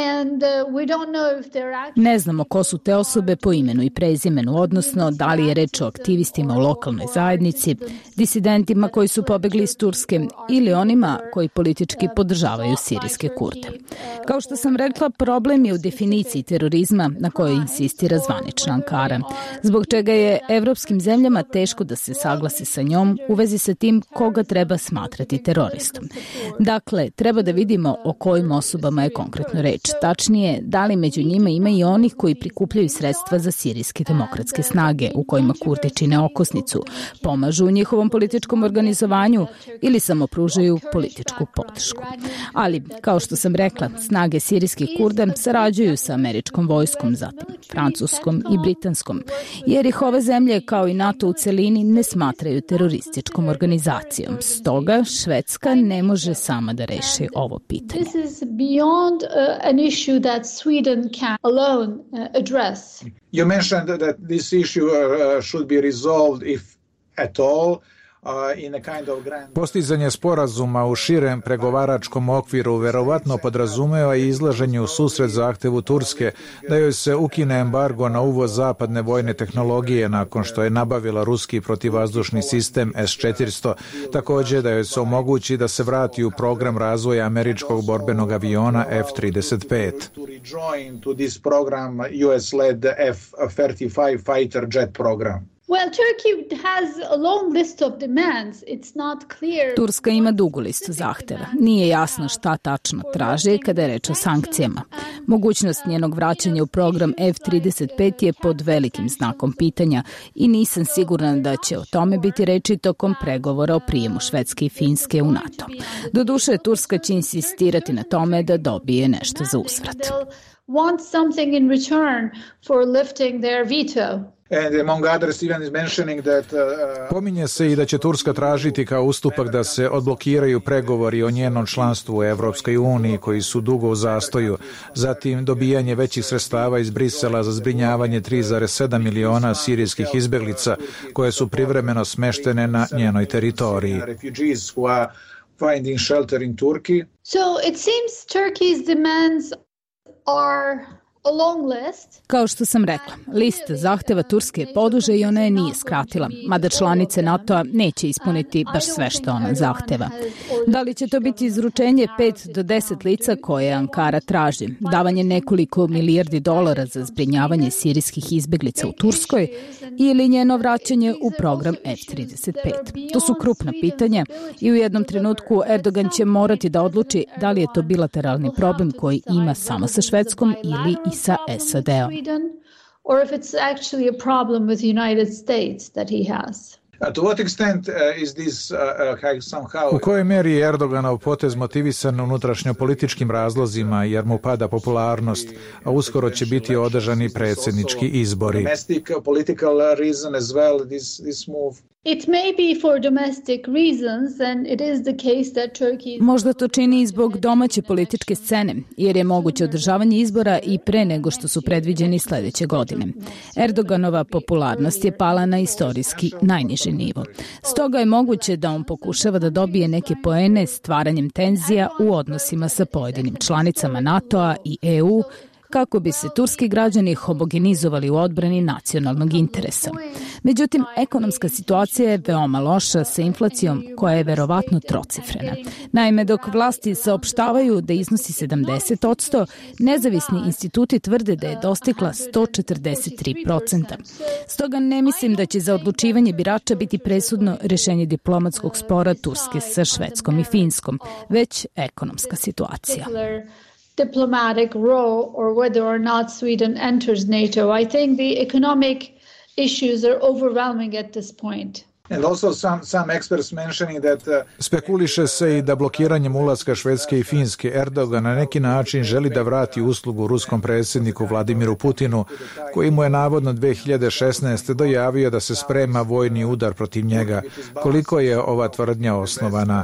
Ne znamo ko su te osobe po imenu i prezimenu, odnosno da li je reč o aktivistima u lokalnoj zajednici, disidentima koji su pobegli iz Turske ili onima koji politički podržavaju sirijske Kurde. Kao što sam rekla, problem je u definiciji terorizma na kojoj insistira zvanična Ankara, zbog čega je evropskim zemljama teško da se saglase sa njom u vezi sa tim koga treba smatrati teroristom. Dakle, treba da vidimo o kojim osobama je konkretno reč. reč, tačnije da li među njima ima i onih koji prikupljaju sredstva za sirijske demokratske snage u kojima Kurdi čine okosnicu, pomažu u njihovom političkom organizovanju ili samo pružaju političku podršku. Ali, kao što sam rekla, snage sirijskih Kurda sarađuju sa američkom vojskom, zatim francuskom i britanskom, jer ih ove zemlje kao i NATO u celini ne smatraju terorističkom organizacijom. Stoga Švedska ne može sama da reši ovo pitanje. This is beyond an issue that Sweden can alone address. You mentioned that this issue should be resolved, if at all, Postizanje sporazuma u širem pregovaračkom okviru verovatno podrazumeva i izlaženje u susret zahtevu Turske da joj se ukine embargo na uvoz zapadne vojne tehnologije nakon što je nabavila ruski protivvazdušni sistem S-400, također da joj se omogući da se vrati u program razvoja američkog borbenog aviona F-35. Well, Turkey has a long list of demands. It's not clear. Turska ima dugu listu zahteva. Nije jasno šta tačno traži kada je reč o sankcijama. Mogućnost njenog vraćanja u program F-35 je pod velikim znakom pitanja i nisam sigurna da će o tome biti reči tokom pregovora o prijemu Švedske i Finske u NATO. Doduše, Turska će insistirati na tome da dobije nešto za uzvrat. Want something in return for lifting their veto. Pominje se i da će Turska tražiti kao ustupak da se odblokiraju pregovori o njenom članstvu u Evropskoj uniji koji su dugo u zastoju, zatim dobijanje većih sredstava iz Brisela za zbrinjavanje 3,7 miliona sirijskih izbeglica koje su privremeno smeštene na njenoj teritoriji. So it seems Turkey's demands are a long list. Kao što sam rekla, lista zahteva Turske je poduže i ona je nije skratila, mada članice NATO-a neće ispuniti baš sve što ona zahteva. Da li će to biti izručenje 5 do 10 lica koje Ankara traži, davanje nekoliko milijardi dolara za zbrinjavanje sirijskih izbeglica u Turskoj ili njeno vraćanje u program F-35? To su krupna pitanja i u jednom trenutku Erdogan će morati da odluči da li je to bilateralni problem koji ima samo sa Švedskom ili i sa SAD-om. Or if it's actually a problem with the United States that he has. U kojoj meri je Erdoganov potez motivisan unutrašnjopolitičkim razlozima jer mu pada popularnost, a uskoro će biti održani predsjednički izbori? It may be for domestic reasons and it is the case that Turkey... Možda to čini i zbog domaće političke scene, jer je moguće održavanje izbora i pre nego što su predviđeni sljedeće godine. Erdoganova popularnost je pala na istorijski najniži nivo. Stoga je moguće da on pokušava da dobije neke poene stvaranjem tenzija u odnosima sa pojedinim članicama NATO-a i EU, kako bi se turski građani homogenizovali u odbrani nacionalnog interesa. Međutim, ekonomska situacija je veoma loša sa inflacijom koja je verovatno trocifrena. Naime, dok vlasti saopštavaju da iznosi 70%, nezavisni instituti tvrde da je dostigla 143%. Stoga ne mislim da će za odlučivanje birača biti presudno rešenje diplomatskog spora Turske sa Švedskom i Finskom, već ekonomska situacija. Diplomatic role or whether or not Sweden enters NATO. I think the economic issues are overwhelming at this point. Spekuliše se i da blokiranjem ulaska Švedske i Finske Erdogan na neki način želi da vrati uslugu ruskom predsjedniku Vladimiru Putinu, koji mu je navodno 2016. dojavio da se sprema vojni udar protiv njega. Koliko je ova tvrdnja osnovana?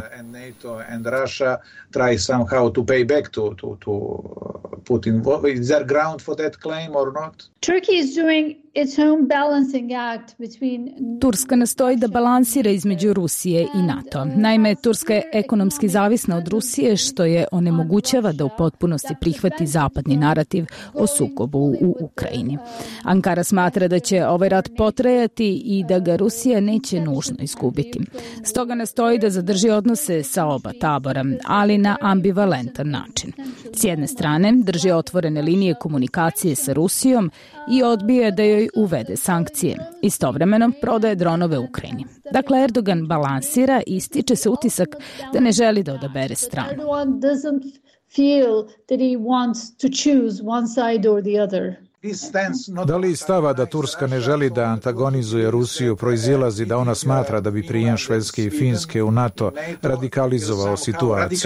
Turkey is doing its own balancing act between... Turska nastoji da balansira između Rusije i NATO. Naime, Turska je ekonomski zavisna od Rusije, što je onemogućava da u potpunosti prihvati zapadni narativ o sukobu u Ukrajini. Ankara smatra da će ovaj rat potrajati i da ga Rusija neće nužno izgubiti. Stoga nastoji da zadrži odnose sa oba tabora, ali na ambivalentan način. S jedne strane, drži otvorene linije komunikacije sa Rusijom i odbija da joj uvede sankcije. Istovremeno prodaje dronove Ukrajini. Dakle, Erdogan balansira i stiče se utisak da ne želi da odabere stranu. feel that he wants to choose one side or the other. Da li stava da Turska ne želi da antagonizuje Rusiju proizilazi da ona smatra da bi prijem Švedske i Finske u NATO radikalizovao situaciju?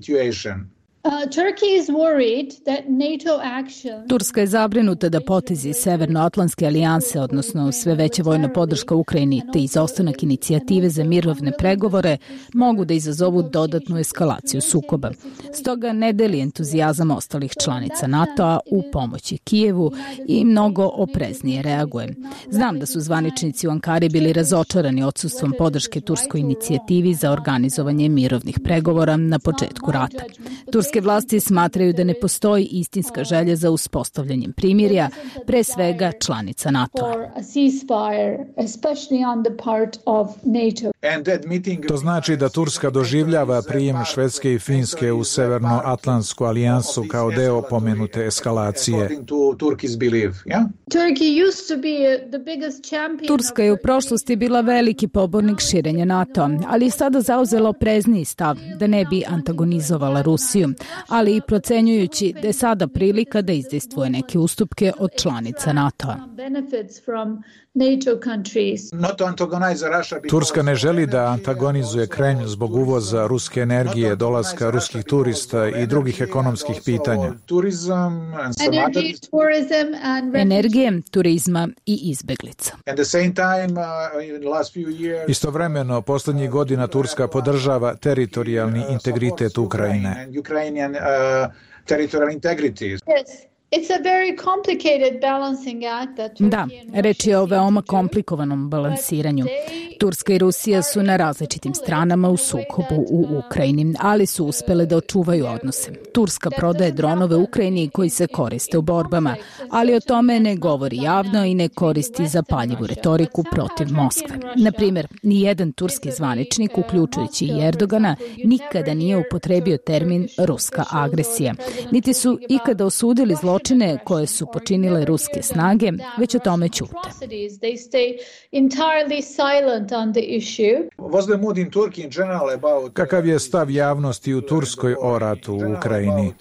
Turska je zabrinuta da potezi Severnoatlantske alijanse, odnosno sve veća vojna podrška Ukrajini te izostanak inicijative za mirovne pregovore, mogu da izazovu dodatnu eskalaciju sukoba. Stoga ne deli entuzijazam ostalih članica NATO-a u pomoći Kijevu i mnogo opreznije reaguje. Znam da su zvaničnici u Ankari bili razočarani odsustvom podrške turskoj inicijativi za organizovanje mirovnih pregovora na početku rata. Turske vlasti smatraju da ne postoji istinska želja za uspostavljanjem primirja, pre svega članica NATO-a. To znači da Turska doživljava prijem Švedske i Finske u Severnoatlantsku alijansu kao deo pomenute eskalacije. Turska je u prošlosti bila veliki pobornik širenja NATO, ali je sada zauzela oprezniji stav da ne bi antagonizovala Rusiju, ali i procenjujući da je sada prilika da izdejstvuje neke ustupke od članica NATO-a. Turska ne želi da antagonizuje Kremlj zbog uvoza ruske energije, dolaska ruskih turista i drugih ekonomskih pitanja. Energije, turizma i izbeglica. Istovremeno, poslednjih godina Turska podržava teritorijalni integritet Ukrajine. Da, reč je o veoma komplikovanom balansiranju. Turska i Rusija su na različitim stranama u sukobu u Ukrajini, ali su uspele da očuvaju odnose. Turska prodaje dronove Ukrajini koji se koriste u borbama, ali o tome ne govori javno i ne koristi zapaljivu retoriku protiv Moskve. Na primjer, nijedan turski zvaničnik, uključujući i Erdogana, nikada nije upotrebio termin ruska agresija. Niti su ikada osudili zločine koje su počinile ruske snage, već o tome ćute. Kakav je stav javnosti u Turskoj o ratu u Ukrajini?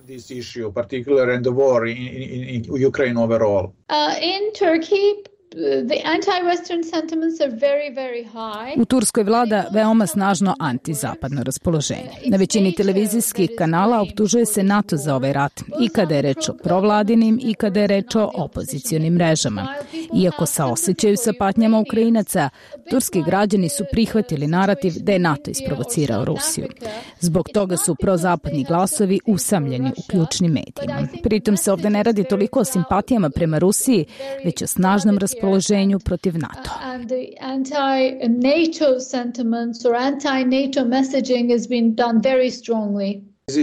U Turskoj vlada veoma snažno antizapadno raspoloženje. Na većini televizijskih kanala optužuje se NATO za ovaj rat i kada je reč o provladinim i kada je reč o opozicionim mrežama. Iako saosećaju sa patnjama Ukrajinaca, turski građani su prihvatili narativ da je NATO isprovocirao Rusiju. Zbog toga su prozapadni glasovi usamljeni u ključnim medijima. Pritom se ovde ne radi toliko o simpatijama prema Rusiji, već o snažnom raspoloženju protiv NATO. Anti-NATO sentiments or anti-NATO messaging has been done very strongly.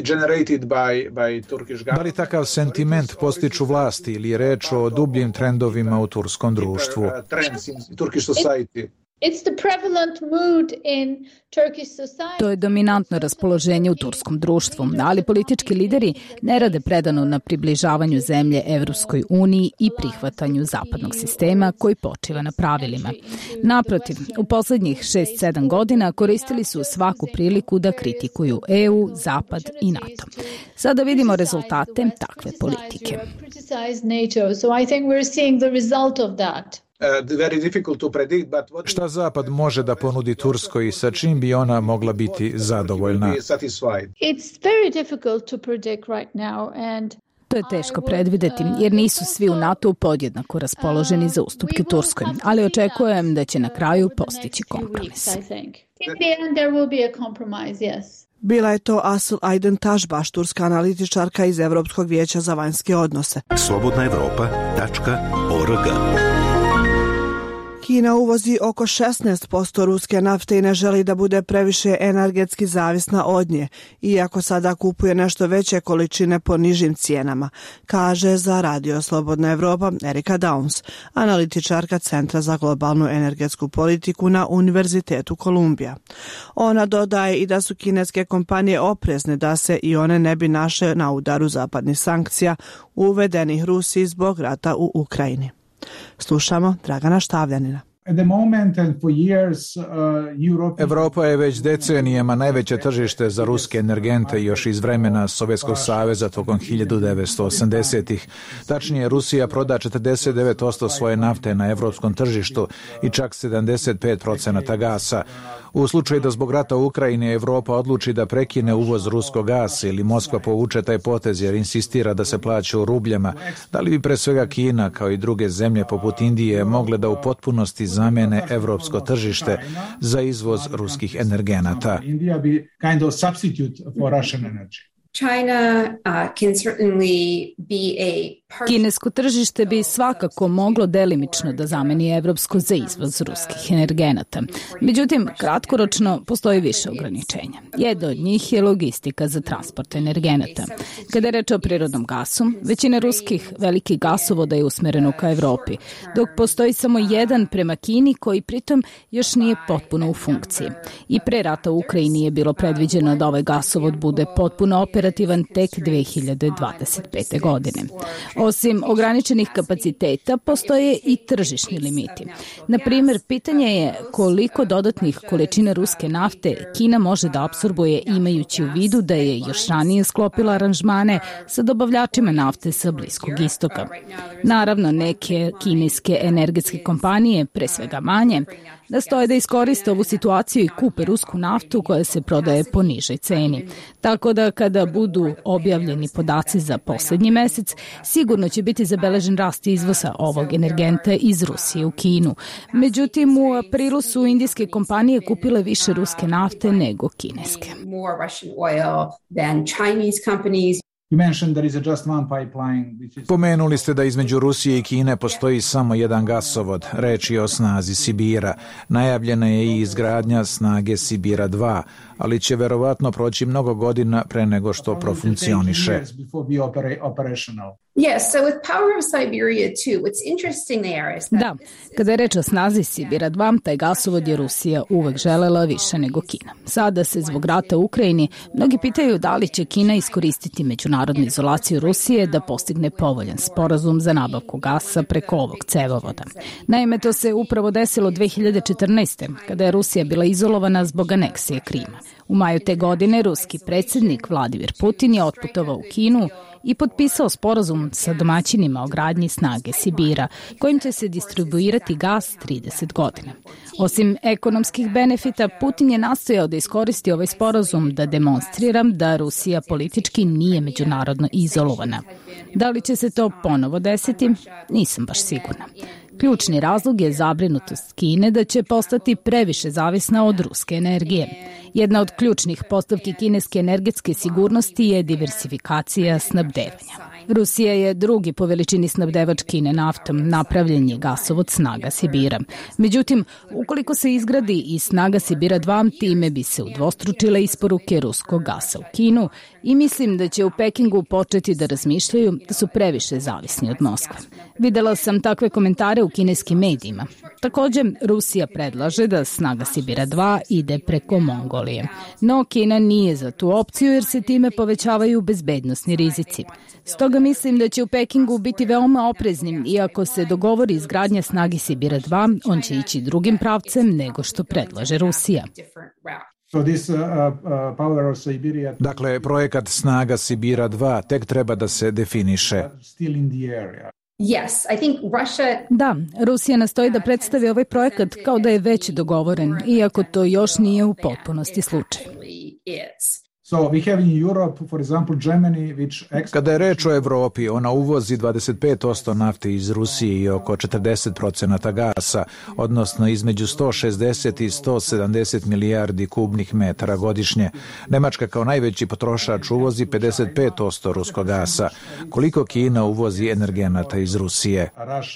Da li takav sentiment postiču vlasti ili je reč o dubljim trendovima u turskom društvu? To je dominantno raspoloženje u turskom društvu, ali politički lideri ne rade predano na približavanju zemlje Evropskoj uniji i prihvatanju zapadnog sistema koji počiva na pravilima. Naprotiv, u poslednjih 6-7 godina koristili su svaku priliku da kritikuju EU, Zapad i NATO. Sada vidimo rezultate takve politike. Šta Zapad može da ponudi Turskoj i sa čim bi ona mogla biti zadovoljna? To je teško predvideti, jer nisu svi u NATO podjednako raspoloženi za ustupke Turskoj, ali očekujem da će na kraju postići kompromis. Bila je to Asıl Aydın Taşbaş, turska analitičarka iz Evropskog vijeća za vanjske odnose. slobodnaevropa.org. Kina uvozi oko 16% ruske nafte i ne želi da bude previše energetski zavisna od nje, iako sada kupuje nešto veće količine po nižim cijenama, kaže za Radio Slobodna Evropa Erika Downs, analitičarka Centra za globalnu energetsku politiku na Univerzitetu Kolumbija. Ona dodaje i da su kineske kompanije oprezne da se i one ne bi naše na udaru zapadnih sankcija uvedenih Rusiji zbog rata u Ukrajini. Slušamo Dragana Štavljanina. Evropa je već decenijama najveće tržište za ruske energente još iz vremena Sovjetskog saveza tokom 1980-ih. Tačnije, Rusija proda 49% svoje nafte na evropskom tržištu i čak 75% gasa. U slučaju da zbog rata u Ukrajini Evropa odluči da prekine uvoz ruskog gasa ili Moskva povuče taj potez jer insistira da se plaća u rubljama, da li bi pre svega Kina kao i druge zemlje poput Indije mogle da u potpunosti zamene evropsko tržište za izvoz ruskih energenata? Kinesko tržište bi svakako moglo delimično da zameni evropsko za izvoz ruskih energenata. Međutim, kratkoročno postoji više ograničenja. Jedno od njih je logistika za transport energenata. Kada je reč o prirodnom gasu, većina ruskih velikih gasovoda je usmereno ka Evropi, dok postoji samo jedan prema Kini koji pritom još nije potpuno u funkciji. I pre rata u Ukrajini je bilo predviđeno da ovaj gasovod bude potpuno operativan tek 2025. godine. Osim ograničenih kapaciteta, postoje i tržišni limiti. Na primjer, pitanje je koliko dodatnih količina ruske nafte Kina može da apsorbuje imajući u vidu da je još ranije sklopila aranžmane sa dobavljačima nafte sa Bliskog istoka. Naravno, neke kineske energetske kompanije, pre svega manje, nastoje da iskoriste ovu situaciju i kupe rusku naftu koja se prodaje po nižoj ceni. Tako da kada budu objavljeni podaci za posljednji mesec, sigurno će biti zabeležen rast izvoza ovog energenta iz Rusije u Kinu. Međutim, u aprilu su indijske kompanije kupile više ruske nafte nego kineske. Pomenuli ste da između Rusije i Kine postoji samo jedan gasovod, reč je o snazi Sibira. Najavljena je i izgradnja snage Sibira 2, ali će verovatno proći mnogo godina pre nego što profunkcioniše. Da, kada je reč o snazi Sibira 2, taj gasovod je Rusija uvek želela više nego Kina. Sada se zbog rata u Ukrajini mnogi pitaju da li će Kina iskoristiti međunarodnu izolaciju Rusije da postigne povoljan sporazum za nabavku gasa preko ovog cevovoda. Naime, to se upravo desilo 2014. kada je Rusija bila izolovana zbog aneksije Krima. U maju te godine ruski predsjednik Vladimir Putin je otputovao u Kinu i potpisao sporazum sa domaćinima o gradnji snage Sibira, kojim će se distribuirati gas 30 godina. Osim ekonomskih benefita, Putin je nastojao da iskoristi ovaj sporazum da demonstrira da Rusija politički nije međunarodno izolovana. Da li će se to ponovo desiti? Nisam baš sigurna. Ključni razlog je zabrinutost Kine da će postati previše zavisna od ruske energije. Jedna od ključnih postavki kineske energetske sigurnosti je diversifikacija snabdevanja. Rusija je drugi po veličini snabdevač Kine naftom, napravljen je gasovod snaga Sibira. Međutim, ukoliko se izgradi i snaga Sibira 2, time bi se udvostručile isporuke ruskog gasa u Kinu i mislim da će u Pekingu početi da razmišljaju da su previše zavisni od Moskve. Videla sam takve komentare u kineskim medijima. Također, Rusija predlaže da snaga Sibira 2 ide preko Mongolije. No, Kina nije za tu opciju jer se time povećavaju bezbednosni rizici. Stoga mislim da će u Pekingu biti veoma opreznim i ako se dogovori izgradnja snage Sibira 2, on će ići drugim pravcem nego što predlaže Rusija. Dakle, projekat snaga Sibira 2 tek treba da se definiše. Da, Rusija nastoji da predstavi ovaj projekat kao da je već dogovoren, iako to još nije u potpunosti slučaj. Kada je reč o Evropi, ona uvozi 25% nafte iz Rusije i oko 40% gasa, odnosno između 160 i 170 milijardi kubnih metara godišnje. Nemačka kao najveći potrošač uvozi 55% ruskog gasa. Koliko Kina uvozi energenata iz Rusije?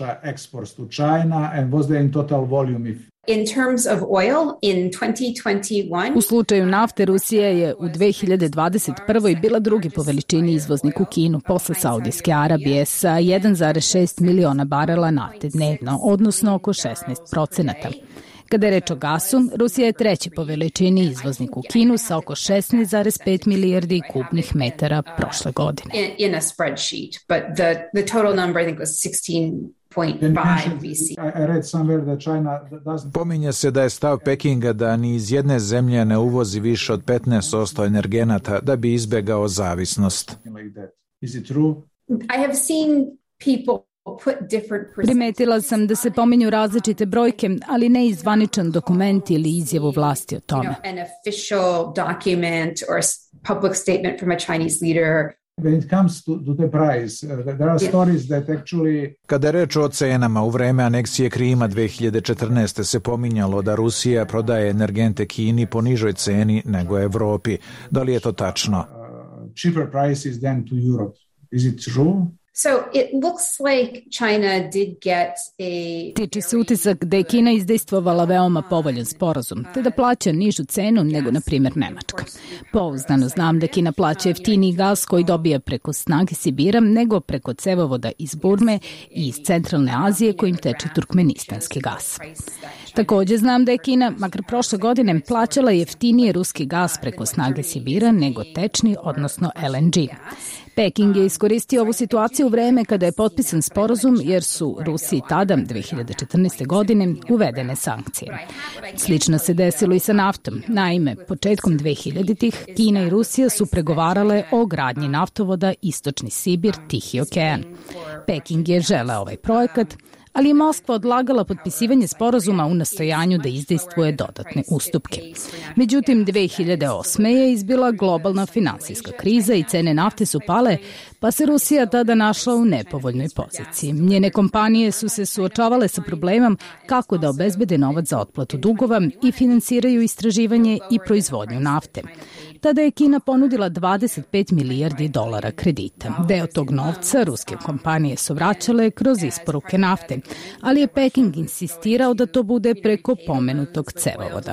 U slučaju nafte, Rusija je u 2021. bila drugi po veličini izvoznik u Kinu posle Saudijske Arabije sa 1,6 miliona barela nafte dnevno, odnosno oko 16%. Kada je reč o gasu, Rusija je treći po veličini izvoznik u Kinu sa oko 16,5 milijardi kubnih metara prošle godine. Pominje se da je stav Pekinga da ni iz jedne zemlje ne uvozi više od 15% energenata da bi izbegao zavisnost. Primetila sam da se pominju različite brojke, ali ne i zvaničan dokument ili izjavu vlasti o tome. Kada je reč o cenama, u vreme aneksije Krima 2014. se pominjalo da Rusija prodaje energente Kini po nižoj ceni nego Evropi. Da li je to tačno? Cheaper prices than to Europe. Is it true? So it looks like China did get Tiče se utisak da je Kina izdejstvovala veoma povoljan sporazum, te da plaća nižu cenu nego, na primjer, Nemačka. Pouzdano znam da Kina plaća jeftiniji gas koji dobija preko snage Sibira nego preko cevovoda iz Burme i iz Centralne Azije kojim teče turkmenistanski gas. Takođe znam da je Kina, makar prošle godine, plaćala jeftinije ruski gas preko snage Sibira nego tečni, odnosno LNG. Peking je iskoristio ovu situaciju u vreme kada je potpisan sporazum jer su Rusiji tada, 2014. godine, uvedene sankcije. Slično se desilo i sa naftom. Naime, početkom 2000-ih Kina i Rusija su pregovarale o gradnji naftovoda Istočni Sibir, Tihi okean. Peking je želeo ovaj projekat, ali je Moskva odlagala potpisivanje sporazuma u nastojanju da izdejstvuje dodatne ustupke. Međutim, 2008. je izbila globalna finansijska kriza i cene nafte su pale, pa se Rusija tada našla u nepovoljnoj poziciji. Njene kompanije su se suočavale sa problemom kako da obezbede novac za otplatu dugova i finansiraju istraživanje i proizvodnju nafte. Tada je Kina ponudila 25 milijardi dolara kredita. Deo tog novca ruske kompanije su vraćale kroz isporuke nafte, ali je Peking insistirao da to bude preko pomenutog cevovoda.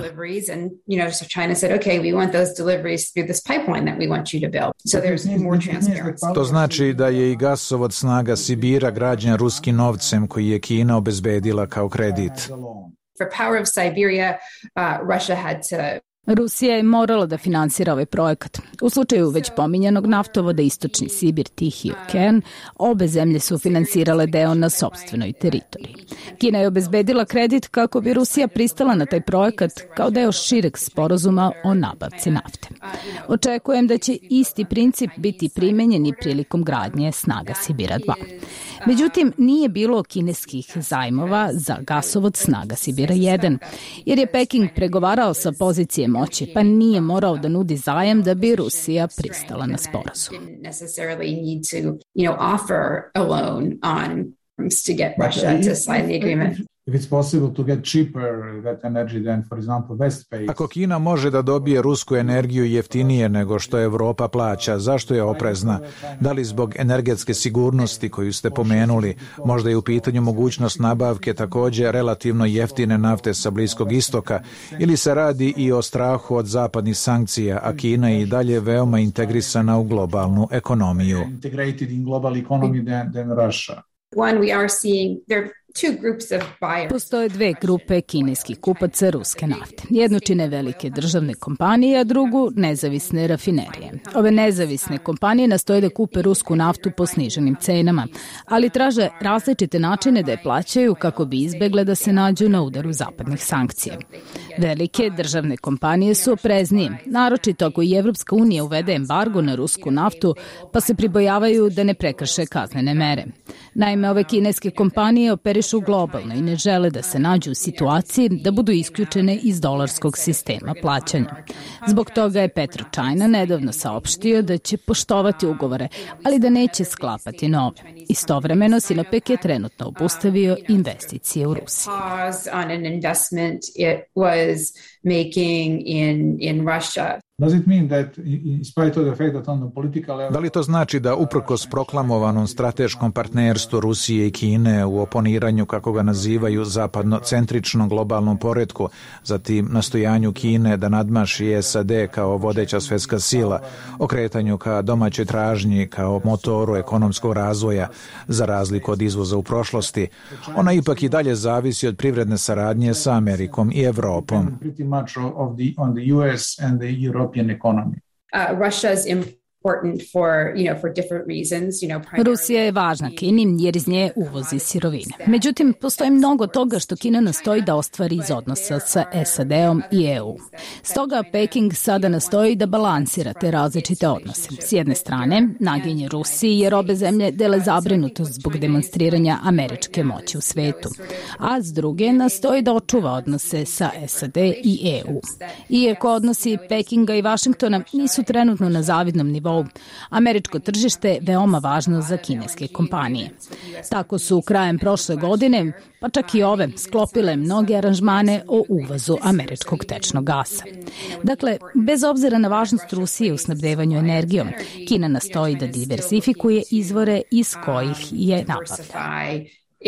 To znači da je i gasovod snaga Sibira građen ruskim novcem koji je Kina obezbedila kao kredit. Rusija je morala da finansira ovaj projekat. U slučaju već pominjanog naftovoda Istočni Sibir, Tihi okean, obe zemlje su finansirale deo na sopstvenoj teritoriji. Kina je obezbedila kredit kako bi Rusija pristala na taj projekat kao deo šireg sporazuma o nabavci nafte. Očekujem da će isti princip biti primenjen i prilikom gradnje snaga Sibira 2. Međutim, nije bilo kineskih zajmova za gasovod snaga Sibira 1, jer je Peking pregovarao sa pozicije moći, pa nije morao da nudi zajam da bi Rusija pristala na sporazum. Ako Kina može da dobije rusku energiju jeftinije nego što Evropa plaća, zašto je oprezna? Da li zbog energetske sigurnosti koju ste pomenuli, možda je u pitanju mogućnost nabavke takođe relativno jeftine nafte sa Bliskog istoka, ili se radi i o strahu od zapadnih sankcija, a Kina je i dalje veoma integrisana u globalnu ekonomiju? Postoje dve grupe kineskih kupaca ruske nafte. Jednu čine velike državne kompanije, a drugu nezavisne rafinerije. Ove nezavisne kompanije nastoje da kupe rusku naftu po sniženim cenama, ali traže različite načine da je plaćaju kako bi izbegle da se nađu na udaru zapadnih sankcija. Velike državne kompanije su opreznije, naročito ako i Evropska unija uvede embargo na rusku naftu, pa se pribojavaju da ne prekrše kaznene mere. Naime, ove kineske kompanije operišu globalno i ne žele da se nađu u situaciji da budu isključene iz dolarskog sistema plaćanja. Zbog toga je PetroChina nedavno saopštio da će poštovati ugovore, ali da neće sklapati nove. Istovremeno, Sinopec je trenutno obustavio investicije u Rusiji. Da li to znači da uprkos proklamovanom strateškom partnerstvu Rusije i Kine u oponiranju, kako ga nazivaju, zapadnocentričnom globalnom poretku, zatim nastojanju Kine da nadmaši SAD kao vodeća svetska sila, okretanju ka domaćoj tražnji kao motoru ekonomskog razvoja, za razliku od izvoza u prošlosti, ona ipak i dalje zavisi od privredne saradnje sa Amerikom i Evropom. Rusija je važna Kini jer iz nje uvozi sirovine. Međutim, postoji mnogo toga što Kina nastoji da ostvari iz odnosa sa SAD-om i EU. Stoga Peking sada nastoji da balansira te različite odnose. S jedne strane, naginje Rusiji jer obe zemlje dele zabrinutost zbog demonstriranja američke moći u svetu, a s druge nastoji da očuva odnose sa SAD i EU. Iako odnosi Pekinga i Vašingtona nisu trenutno na zavidnom nivou, američko tržište je veoma važno za kineske kompanije. Tako su krajem prošle godine, pa čak i ove, sklopile mnoge aranžmane o uvozu američkog tečnog gasa. Dakle, bez obzira na važnost Rusije u snabdevanju energijom, Kina nastoji da diversifikuje izvore iz kojih je nabavlja.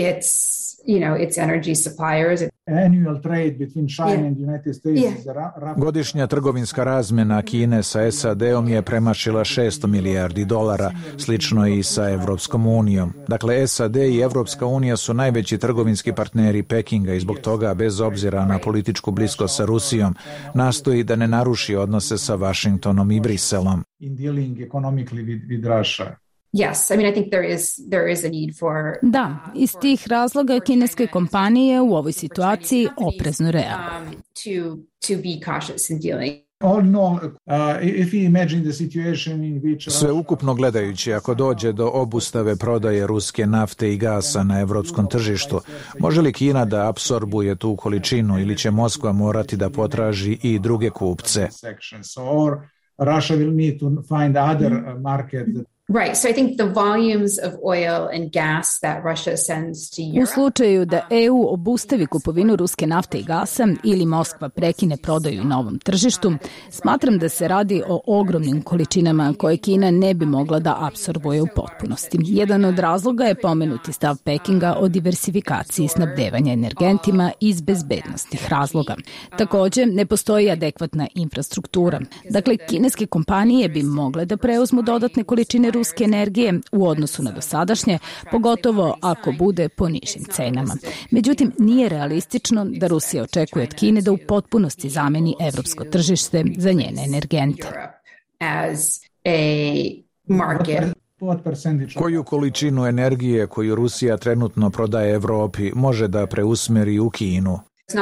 Its energy suppliers. Annual trade between China and the United States is Godišnja trgovinska razmjena Kine sa SAD-om je premašila $600 milijardi, slično i sa Evropskom unijom. Dakle, SAD i Evropska unija su najveći trgovinski partneri Pekinga i zbog toga, bez obzira na političku bliskost sa Rusijom, nastoji da ne naruši odnose sa Vašingtonom i Briselom. In dealing economically with Russia. Yes, I mean, I think there is a need for... Da, iz tih razloga kineske kompanije u ovoj situaciji oprezno reaguju. To be cautious in dealing. All in all, if we imagine the situation in which... Sve ukupno gledajući, ako dođe do obustave prodaje ruske nafte i gasa na evropskom tržištu, može li Kina da apsorbuje tu količinu ili će Moskva morati da potraži i druge kupce? Or Russia will need to find other market. Right, so I think the volumes of oil and gas that Russia sends to Europe. U slučaju da EU obustavi kupovinu ruske nafte i gasa ili Moskva prekine prodaju na ovom tržištu, smatram da se radi o ogromnim količinama koje Kina ne bi mogla da apsorbuje u potpunosti. Jedan od razloga je pomenuti stav Pekinga o diversifikaciji snabdevanja energentima iz bezbednostnih razloga. Takođe, ne postoji adekvatna infrastruktura. Dakle, kineske kompanije bi mogle da preuzmu dodatne količine ruske energije u odnosu na dosadašnje, pogotovo ako bude po nižim cenama. Međutim, nije realistično da Rusija očekuje od Kine da u potpunosti zameni evropsko tržište za njene energente. Koju količinu energije koju Rusija trenutno prodaje Evropi može da preusmeri u Kinu?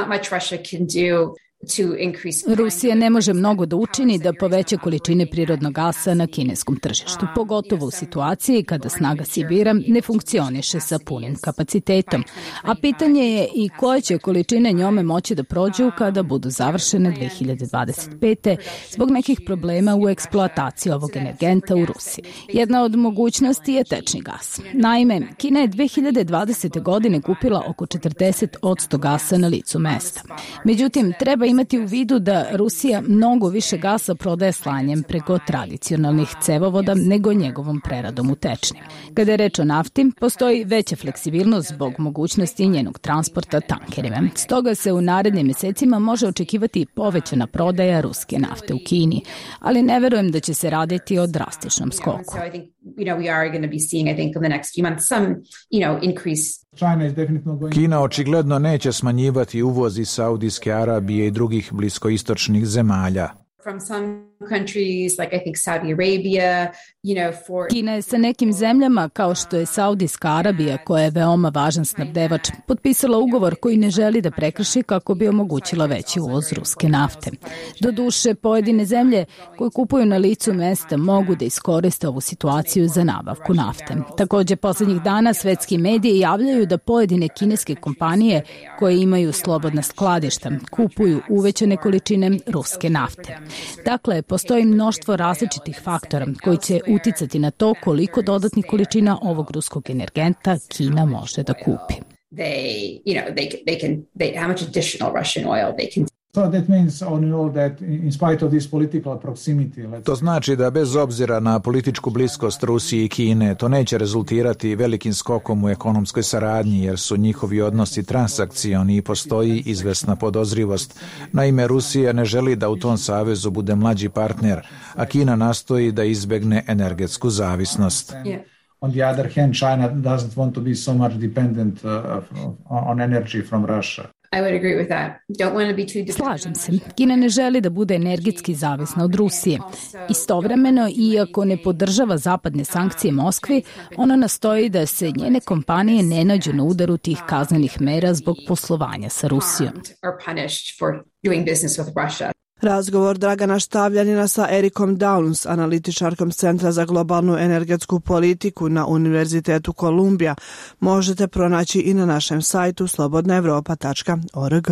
Rusija ne može mnogo da učini da poveća količine prirodnog gasa na kineskom tržištu, pogotovo u situaciji kada snaga Sibira ne funkcioniše sa punim kapacitetom. A pitanje je i koje će količine njome moći da prođu kada budu završene 2025. zbog nekih problema u eksploataciji ovog energenta u Rusiji. Jedna od mogućnosti je tečni gas. Naime, Kina je 2020. godine kupila oko 40% gasa na licu mesta. Međutim, treba imati u vidu da Rusija mnogo više gasa prodaje slanjem preko tradicionalnih cevovoda nego njegovom preradom u tečnim. Kada je reč o nafti, postoji veća fleksibilnost zbog mogućnosti njenog transporta tankerima. Stoga se u narednim mesecima može očekivati povećana prodaja ruske nafte u Kini, ali ne verujem da će se raditi o drastičnom skoku. Kina očigledno neće smanjivati uvoz iz Saudijske Arabije i drugih bliskoistočnih zemalja. Kina je sa nekim zemljama kao što je Saudijska Arabija, koja je veoma važan snabdevač, potpisala ugovor koji ne želi da prekrši kako bi omogućila veći uvoz ruske nafte. Doduše, pojedine zemlje koje kupuju na licu mesta mogu da iskoriste ovu situaciju za nabavku nafte. Takođe, poslednjih dana svetski mediji javljaju da pojedine kineske kompanije koje imaju slobodna skladišta kupuju uvećane količine ruske nafte. Dakle, postoji mnoštvo različitih faktora koji će uticati na to koliko dodatnih količina ovog ruskog energenta Kina može da kupi. How much additional Russian oil they can. So that means that in spite of this political proximity, to znači da bez obzira na političku bliskost Rusije i Kine, to neće rezultirati velikim skokom u ekonomskoj saradnji jer su njihovi odnosi transakcioni i postoji izvesna podozrivost. Naime, Rusija ne želi da u tom savezu bude mlađi partner, a Kina nastoji da izbegne energetsku zavisnost. On the other hand, China doesn't want to be so much dependent on energy from Russia. Slažem se. Kina ne želi da bude energetski zavisna od Rusije. Istovremeno, iako ne podržava zapadne sankcije Moskvi, ona nastoji da se njene kompanije ne nađu na udaru tih kaznenih mera zbog poslovanja sa Rusijom. Razgovor Dragana Štavljanina sa Erikom Downs, analitičarkom Centra za globalnu energetsku politiku na Univerzitetu Kolumbija, možete pronaći i na našem sajtu slobodnaevropa.org.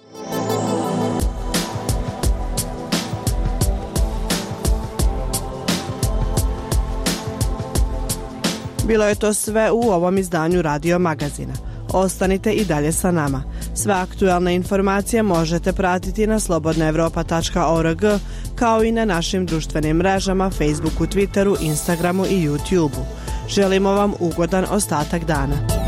Bilo je to sve u ovom izdanju Radio Magazina. Ostanite i dalje sa nama. Sve aktualne informacije možete pratiti na slobodnaevropa.org, kao i na našim društvenim mrežama, Facebooku, Twitteru, Instagramu i YouTubeu. Želimo vam ugodan ostatak dana.